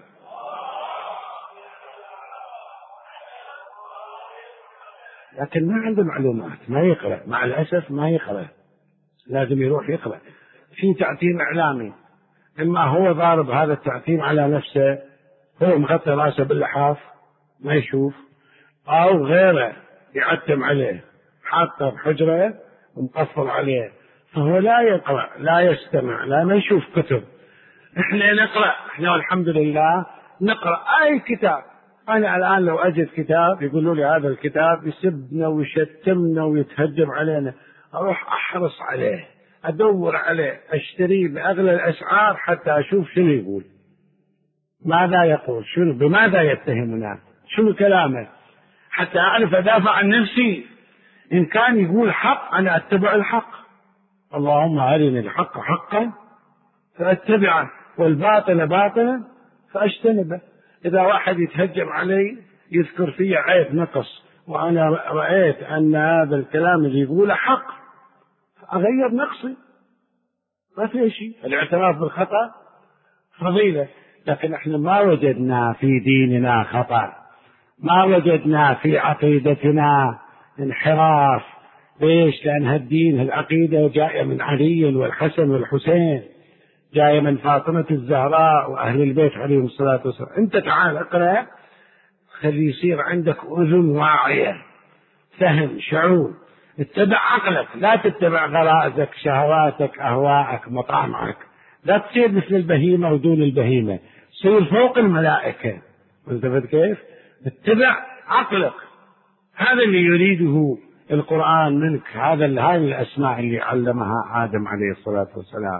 لكن ما عنده معلومات، ما يقرأ، مع الأسف ما يقرأ. لازم يروح يقرأ. في تعتيم إعلامي، إما هو ضارب هذا التعتيم على نفسه، هو مغطي راسه باللحاف ما يشوف، أو غيره يعتم عليه حاطه بحجرة ومقفل عليه، فهو لا يقرأ لا يستمع لا ما يشوف كتب. احنا نقرأ، احنا والحمد لله نقرأ أي كتاب، أنا الآن لو أجد كتاب يقولوا لي هذا الكتاب يسبنا ويشتمنا ويتهجم علينا، أروح أحرص عليه، أدور عليه، أشتريه بأغلى الأسعار حتى أشوف شنو يقول، ماذا يقول، شنو بماذا يتهمنا، شنو كلامه، حتى أعرف أدافع عن نفسي. إن كان يقول حق أنا أتبع الحق، اللهم أرني الحق حقا فأتبعه والباطل باطلا فأجتنبه. إذا واحد يتهجم علي يذكر فيه عيب نقص وأنا رأيت أن هذا الكلام اللي يقوله حق أغير نقصي، ما في شيء. الاعتراف بالخطأ فضيلة، لكن احنا ما وجدنا في ديننا خطأ، ما وجدنا في عقيدتنا انحراف. ليش؟ لأن هالدين العقيدة جاية من علي والحسن والحسين، جاية من فاطمة الزهراء وأهل البيت عليهم الصلاة والسلام. أنت تعال اقرأ، خلي يصير عندك أذن واعية، فهم، شعور، اتبع عقلك، لا تتبع غرائزك، شهواتك، أهواءك، مطامعك. لا تصير مثل البهيمة ودون البهيمة، صير فوق الملائكة. انتبهت كيف؟ اتبع عقلك. هذا اللي يريده القرآن منك، هذه الأسماء اللي علمها آدم عليه الصلاة والسلام.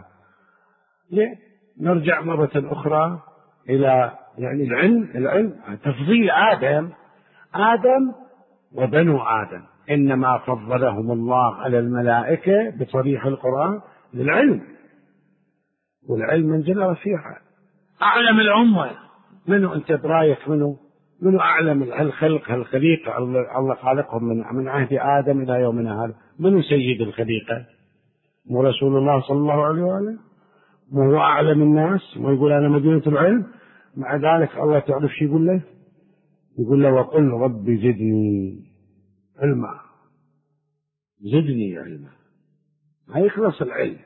نرجع مرة أخرى إلى يعني العلم تفضيل آدم وبنو آدم، إنما فضلهم الله على الملائكة بصريح القرآن للعلم، والعلم منزلة رفيعة. أعلم الأمة منو أنت برايك؟ منو أعلم الخلق هالخليقة الله خالقهم من عهد آدم إلى يومنا هذا؟ منو سيد الخليقة؟ مو رسول الله صلى الله عليه وآله؟ مو هو أعلم الناس؟ ما يقول أنا مدينة العلم؟ مع ذلك الله تعرف شو يقول له؟ يقول له وقل رب زدني علما، زدني علما. ما يخلص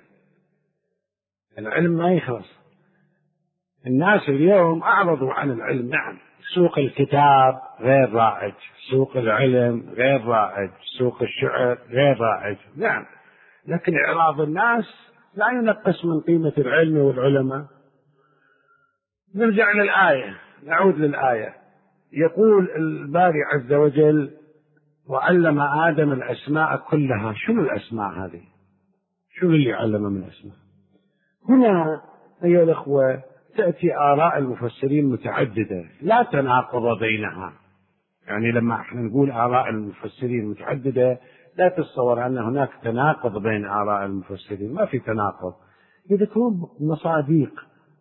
العلم ما يخلص. الناس اليوم أعرضوا عن العلم. نعم، سوق الكتاب غير رائج، سوق العلم غير رائج، سوق الشعر غير رائج، نعم، لكن إعراض الناس لا ينقص من قيمة العلم والعلماء. نرجع للآية، نعود للآية. يقول الباري عز وجل وعلم آدم الأسماء كلها. شنو الأسماء هذه؟ شنو اللي علم من أسماء؟ هنا أيها الأخوة تأتي آراء المفسرين متعددة لا تناقض بينها. يعني لما احنا نقول آراء المفسرين متعددة لا تتصور أن هناك تناقض بين آراء المفسرين، ما في تناقض، يذكرون مصادق.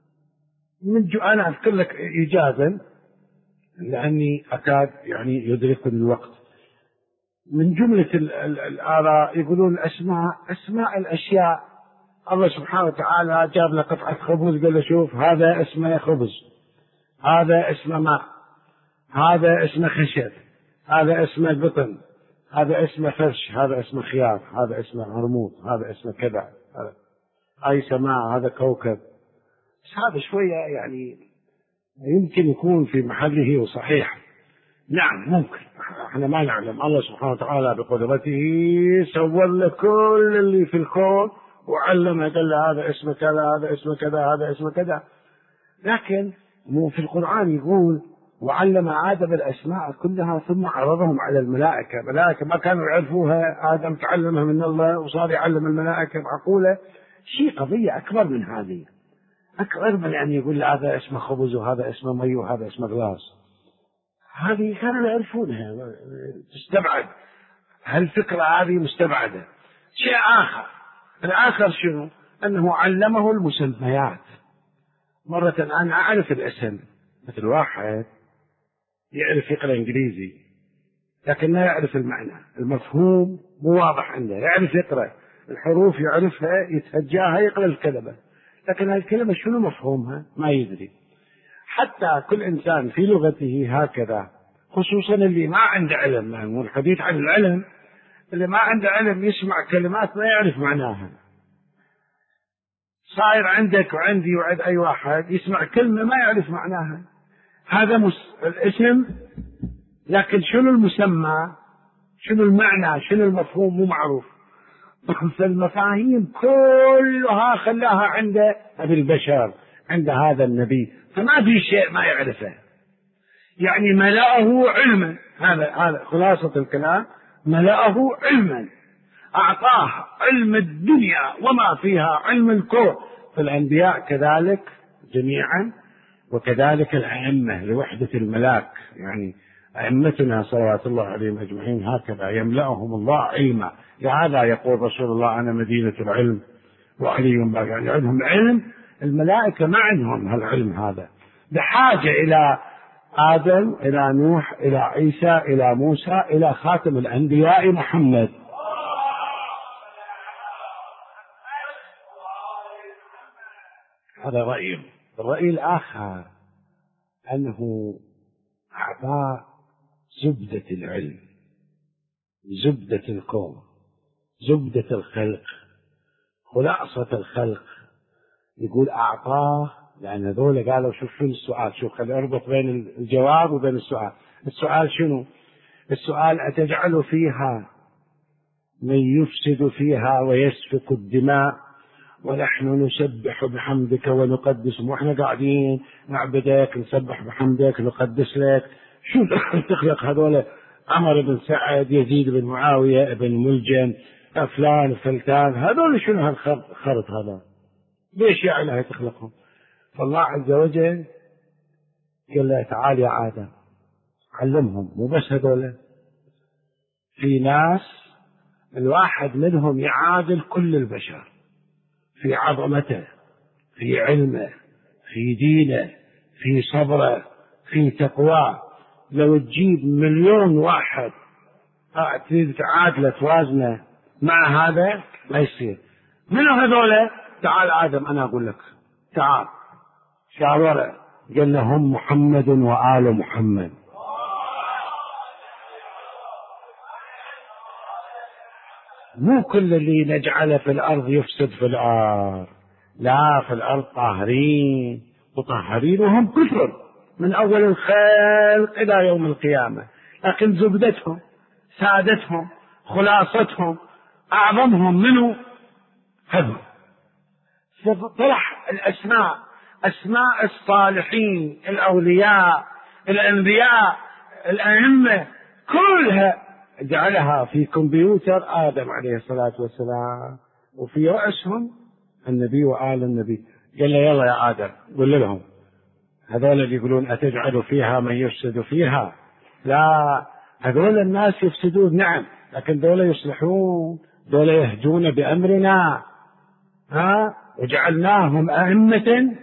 أنا أذكر لك إيجازا لأني أكاد يعني يدركني الوقت. من جملة الآراء يقولون أسماء الأشياء. الله سبحانه وتعالى جاب له قطعة خبز قال له شوف هذا اسمه خبز، هذا اسمه ماء، هذا اسمه خشب، هذا اسمه بطن، هذا اسمه فرش، هذا اسمه خيار، هذا اسمه عرمود، هذا اسمه كذا، هاي سماء، هذا كوكب. بس هذا شوية يعني يمكن يكون في محله وصحيح. نعم ممكن، احنا ما نعلم. الله سبحانه وتعالى بقدرته سوى له كل اللي في الكون وعلمه، قال له هذا اسمه كذا، هذا اسمه كذا، هذا اسمه كذا. لكن مو في القرآن يقول وعلم آدم الأسماء كلها ثم عرضهم على الملائكة. الملائكة ما كانوا يعرفوها، آدم تعلمها من الله وصار يعلم الملائكة. معقولة؟ شيء قضية أكبر من هذه، أكبر من أن يقول هذا اسمه خبز وهذا اسمه مي وهذا اسمه غلاس. هذه كانوا يعرفونها، تستبعد. هالفكرة هذه مستبعدة. شيء آخر، الآخر شنو؟ أنه علمه المسميات. مرة أنا أعرف الاسم، مثل واحد يعرف يقرأ إنجليزي لكن لا يعرف المعنى، المفهوم مو واضح عنده، يعرف يقرأ الحروف، يعرفها، يتهجاها، يقرأ الكلمة، لكن هالكلمة شنو مفهومها ما يدري. حتى كل إنسان في لغته هكذا، خصوصا اللي ما عنده علم. يعني الحديث عن العلم، اللي ما عنده علم يسمع كلمات ما يعرف معناها. صاير عندك وعندي وعند أي واحد يسمع كلمة ما يعرف معناها. هذا الاسم، لكن شنو المسمى، شنو المعنى، شنو المفهوم مو معروف. فالمفاهيم كلها خلاها عند أبي البشر، عند هذا النبي، فما في شيء ما يعرفه. يعني ملأه علما، هذا خلاصة الكلام، ملأه علما، أعطاه علم الدنيا وما فيها، علم الكون. فالأنبياء كذلك جميعا، وكذلك الأئمة لوحدة الملاك، يعني أئمتنا صلوات الله عليهم أجمعين هكذا يملأهم الله علما. لهذا يقول رسول الله: أنا مدينة العلم وعلي باقي. يعني عندهم علم، الملائكة ما عندهم هالعلم هذا، بحاجة إلى آدم، إلى نوح، إلى عيسى، إلى موسى، إلى خاتم الأنبياء محمد. هذا رأيه. الرأي الآخر أنه أعطاه زبدة العلم، زبدة الكون، زبدة الخلق، خلاصة الخلق. يقول أعطاه، لأن هذول قالوا شوف السؤال، شوف خلي أربط بين الجواب وبين السؤال. السؤال شنو؟ السؤال: أتجعل فيها من يفسد فيها ويسفك الدماء ونحن نسبح بحمدك ونقدس، واحنا قاعدين نعبدك نسبح بحمدك نقدس لك. شو تخلق هذول عمر بن سعد، يزيد بن معاوية، ابن ملجم، فلان فلتان، هذول شنو هالخرط هذا؟ ليش يا إلهي تخلقهم؟ فالله عز وجل قال له: تعال يا آدم علمهم. مو بس هذول، في ناس الواحد منهم يعادل كل البشر في عظمته، في علمه، في دينه، في صبره، في تقواه. لو تجيب 1,000,000 واحد تريد تعادله توازنه مع هذا ما يصير. منو هذول؟ تعال آدم أنا أقول لك، تعال. شاوره، قال لهم: محمد وآل محمد. مو كل اللي نجعله في الأرض يفسد في الأرض، لا، في الأرض طاهرين مطهرين وهم كثر من أول الخلق إلى يوم القيامة، لكن زبدتهم، سادتهم، خلاصتهم، أعظمهم منه هذا. فطرح الأسماء، أسماء الصالحين، الأولياء، الأنبياء، الأئمة، كلها جعلها في كمبيوتر آدم عليه الصلاة والسلام، وفي رأسهم النبي وآل النبي. قال له: يلا يا آدم قل لهم، هذول اللي يقولون أتجعل فيها من يفسد فيها، لا، هذول الناس يفسدون نعم، لكن دول يصلحون، دول يهدون بأمرنا، وجعلناهم أئمة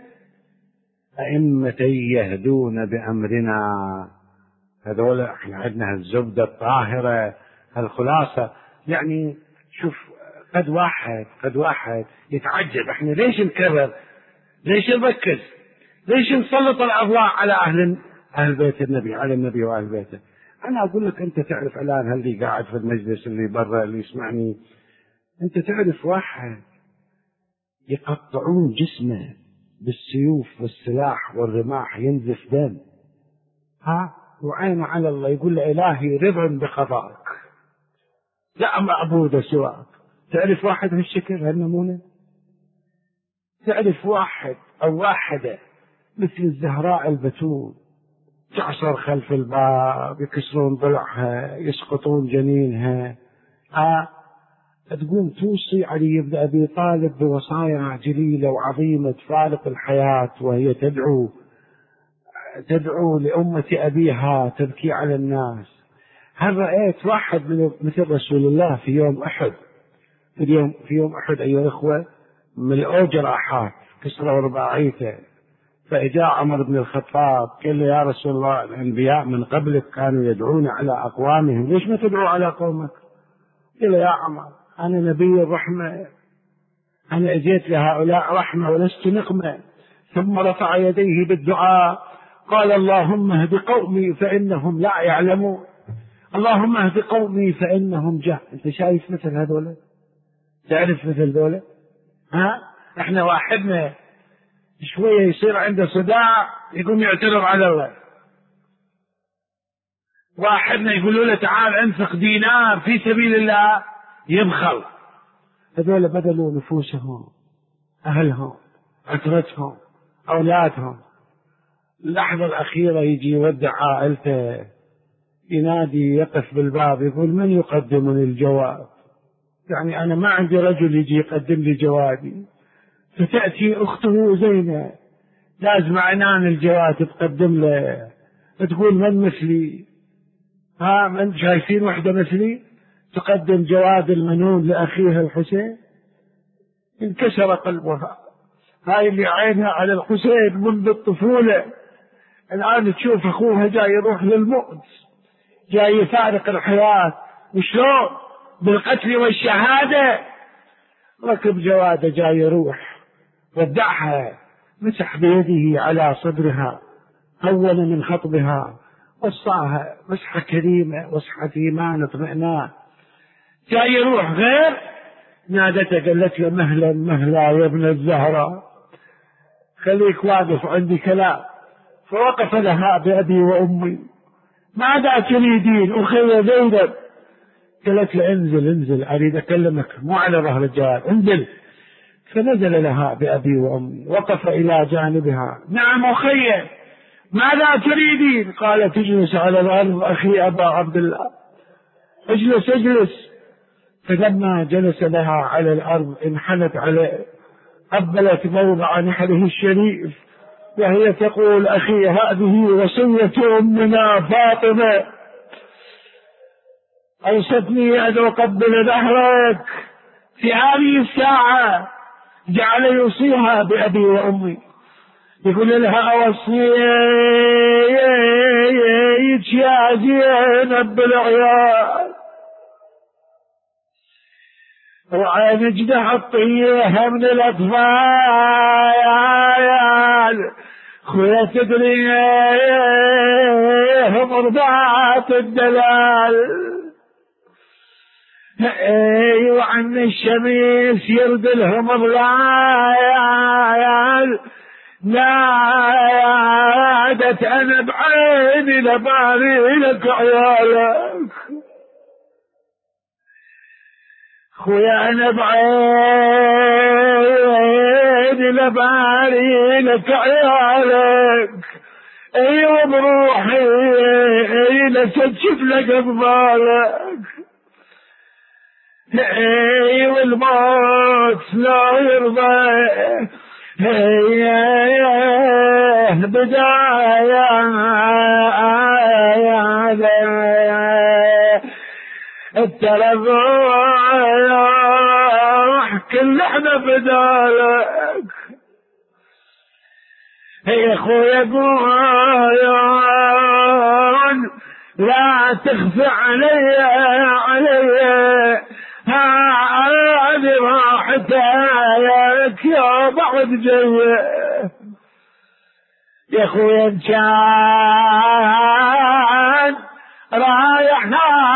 يهدون بأمرنا. هذول احنا عندنا الزبدة الطاهرة، الخلاصة. يعني شوف، قد واحد يتعجب احنا ليش نكرر، ليش نركز، ليش نسلط الأضواء على أهل بيت النبي، على النبي وأهل بيته. أنا أقول لك، أنت تعرف الآن اللي قاعد في المجلس، اللي برا، اللي يسمعني، أنت تعرف واحد يقطعون جسمه بالسيوف والسلاح والرماح، ينزف دم، وعينه على الله، يقول له: إلهي رضا بقضائك، لا معبود سواك. تعرف واحد هالشكل، هالنمونة؟ تعرف واحد أو واحدة مثل الزهراء البتول، تعصر خلف الباب، يكسرون ضلعها، يسقطون جنينها، تقوم توصي علي بن أبي طالب بوصايا جليلة وعظيمة تفارق الحياة، وهي تدعو لأمة أبيها، تبكي على الناس. هل رأيت واحد مثل رسول الله في يوم أحد، في يوم أحد أيها الأخوة، ملئوا جراحات، كسروا رباعيته، فإجاء عمر بن الخطاب قال له: يا رسول الله، الأنبياء من قبلك كانوا يدعون على أقوامهم، ليش ما تدعو على قومك؟ قال له: يا عمر، أنا نبي الرحمة، أنا أجيت لهؤلاء رحمة ولست نقمة. ثم رفع يديه بالدعاء، قال: اللهم اهد قومي فإنهم لا يعلمون، اللهم اهد قومي فإنهم جهل. أنت شايف مثل هذول؟ تعرف مثل ذولا؟ احنا واحدنا شوية يصير عنده صداع يقوم يعترض على الله، واحدنا يقولوا له تعال انفق دينار في سبيل الله يبخل. هذول بذلوا نفوسهم، أهلهم، أسرتهم، أولادهم اللحظة الأخيرة يجي يودع عائلته، ينادي، يقف بالباب يقول من يقدم لي الجواب؟ يعني أنا ما عندي رجل يجي يقدم لي جوابي. فتأتي أخته زينب لازم عنان الجواد تقدم له، تقول من مثلي؟ من شايفين وحدة مثلي تقدم جواد المنون لأخيها الحسين؟ انكسر قلبها. هاي اللي عينها على الحسين منذ الطفولة، الآن تشوف أخوها جاي يروح للموت، جاي يفارق الحياة، وشلون بالقتل والشهادة. ركب جواده جاي يروح، ودعها، مسح بيده على صدرها، هون من خطبها، وصاها مسحة كريمة، مسحة إيمان اطمئنان. جاي يروح غير نادته قالت له مهلا مهلا يا ابن الزهراء، خليك واقف عندي كلام. فوقف لها بأبي وأمي، ماذا تريدين أخي زينب؟ قالت له انزل انزل أريد أكلمك مو على ظهر الجواد، انزل. فنزل لها بأبي وأمي، وقف إلى جانبها، نعم أخي ماذا تريدين؟ قالت اجلس على الأرض أخي أبا عبد الله، اجلس اجلس. فلما جلس لها على الأرض انحنت عليه، قبلت موضع نحره الشريف، وهي تقول أخي هذه وصية أمنا فاطمة، أوصتني أن أقبل ظهرك في هذه الساعة. جعل يوصيها بأبي وأمي، يقول لها أوصيك يا زينب بالعيال، وعين جده الطيها من الأطفال، خويا تدري مرضات الدلال، وعن الشمس يرد لهم الريال، نادت أنا بعيني لبالي لك عيالك، خويا أنا بعيني لبالي لك عيالك، ايوه بروحي لسجف لك اقبالك، ايوه الموت لا يرضى بداية الترضح كل احنا بدالك، يا خويا قول لا تخفى علي هذه راحتك يا بعد جايه، يا خويا ان كان رايح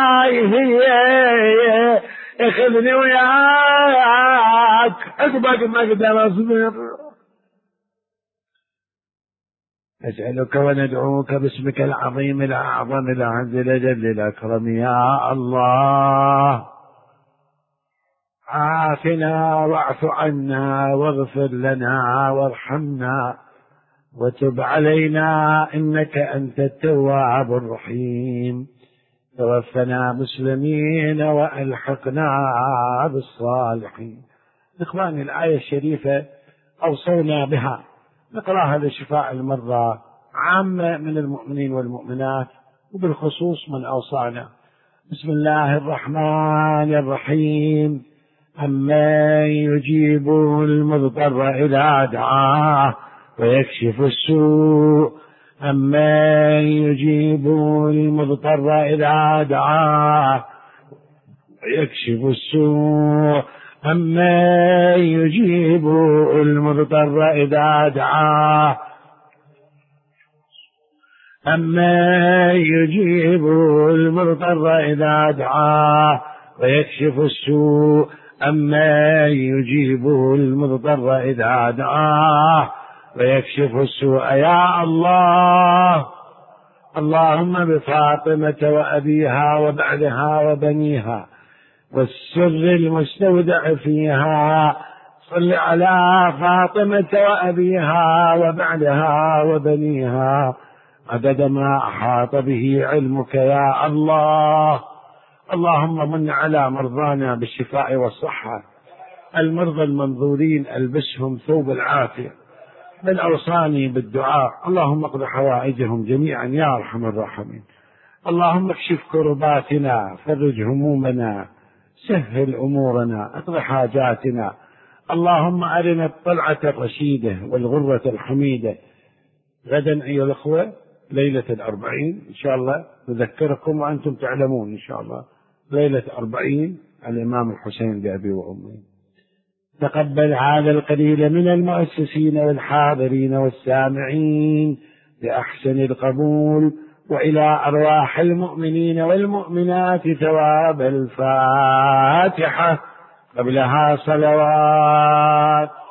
هي اخذني وياك عقبك ما اقدر اصبر. نسألك وندعوك باسمك العظيم الأعظم الأعز الأجل الأكرم يا الله، عافنا واعف عنا واغفر لنا وارحمنا وتب علينا إنك أنت التواب الرحيم، توفنا مسلمين وألحقنا بالصالحين. إخواني الآية الشريفة أوصونا بها، نقراها لشفاء المرضى عامة من المؤمنين والمؤمنات، وبالخصوص من أوصانا. بسم الله الرحمن الرحيم، أمن يجيب المضطر إذا دعاه ويكشف السوء، أمن يجيب المضطر إذا دعاه ويكشف السوء، أما يجيب المضطر إذا دعاه، أما يجيب المضطر إذا دعاه ويكشف السوء، أما يجيب المضطر إذا دعاه ويكشف السوء. يا الله، اللهم بفاطمة وأبيها وبعدها وبنيها والسر المستودع فيها صل على فاطمة وأبيها وبعدها وبنيها عدد ما أحاط به علمك يا الله. اللهم من على مرضانا بالشفاء والصحة، المرضى المنظورين ألبسهم ثوب العافية، من أوصاني بالدعاء. اللهم اقض حوائجهم جميعا يا أرحم الراحمين. اللهم اكشف كرباتنا، فرج همومنا، سهل أمورنا، اقض حاجاتنا. اللهم أرنا الطلعة الرشيدة والغرة الحميدة. غدا أيها الأخوة ليلة 40 إن شاء الله، نذكركم وأنتم تعلمون إن شاء الله، ليلة 40 الإمام الحسين بأبي وأمي. تقبل هذا القليل من المؤسسين والحاضرين والسامعين بأحسن القبول، وإلى أرواح المؤمنين والمؤمنات ثواب الفاتحة، قبلها صلوات.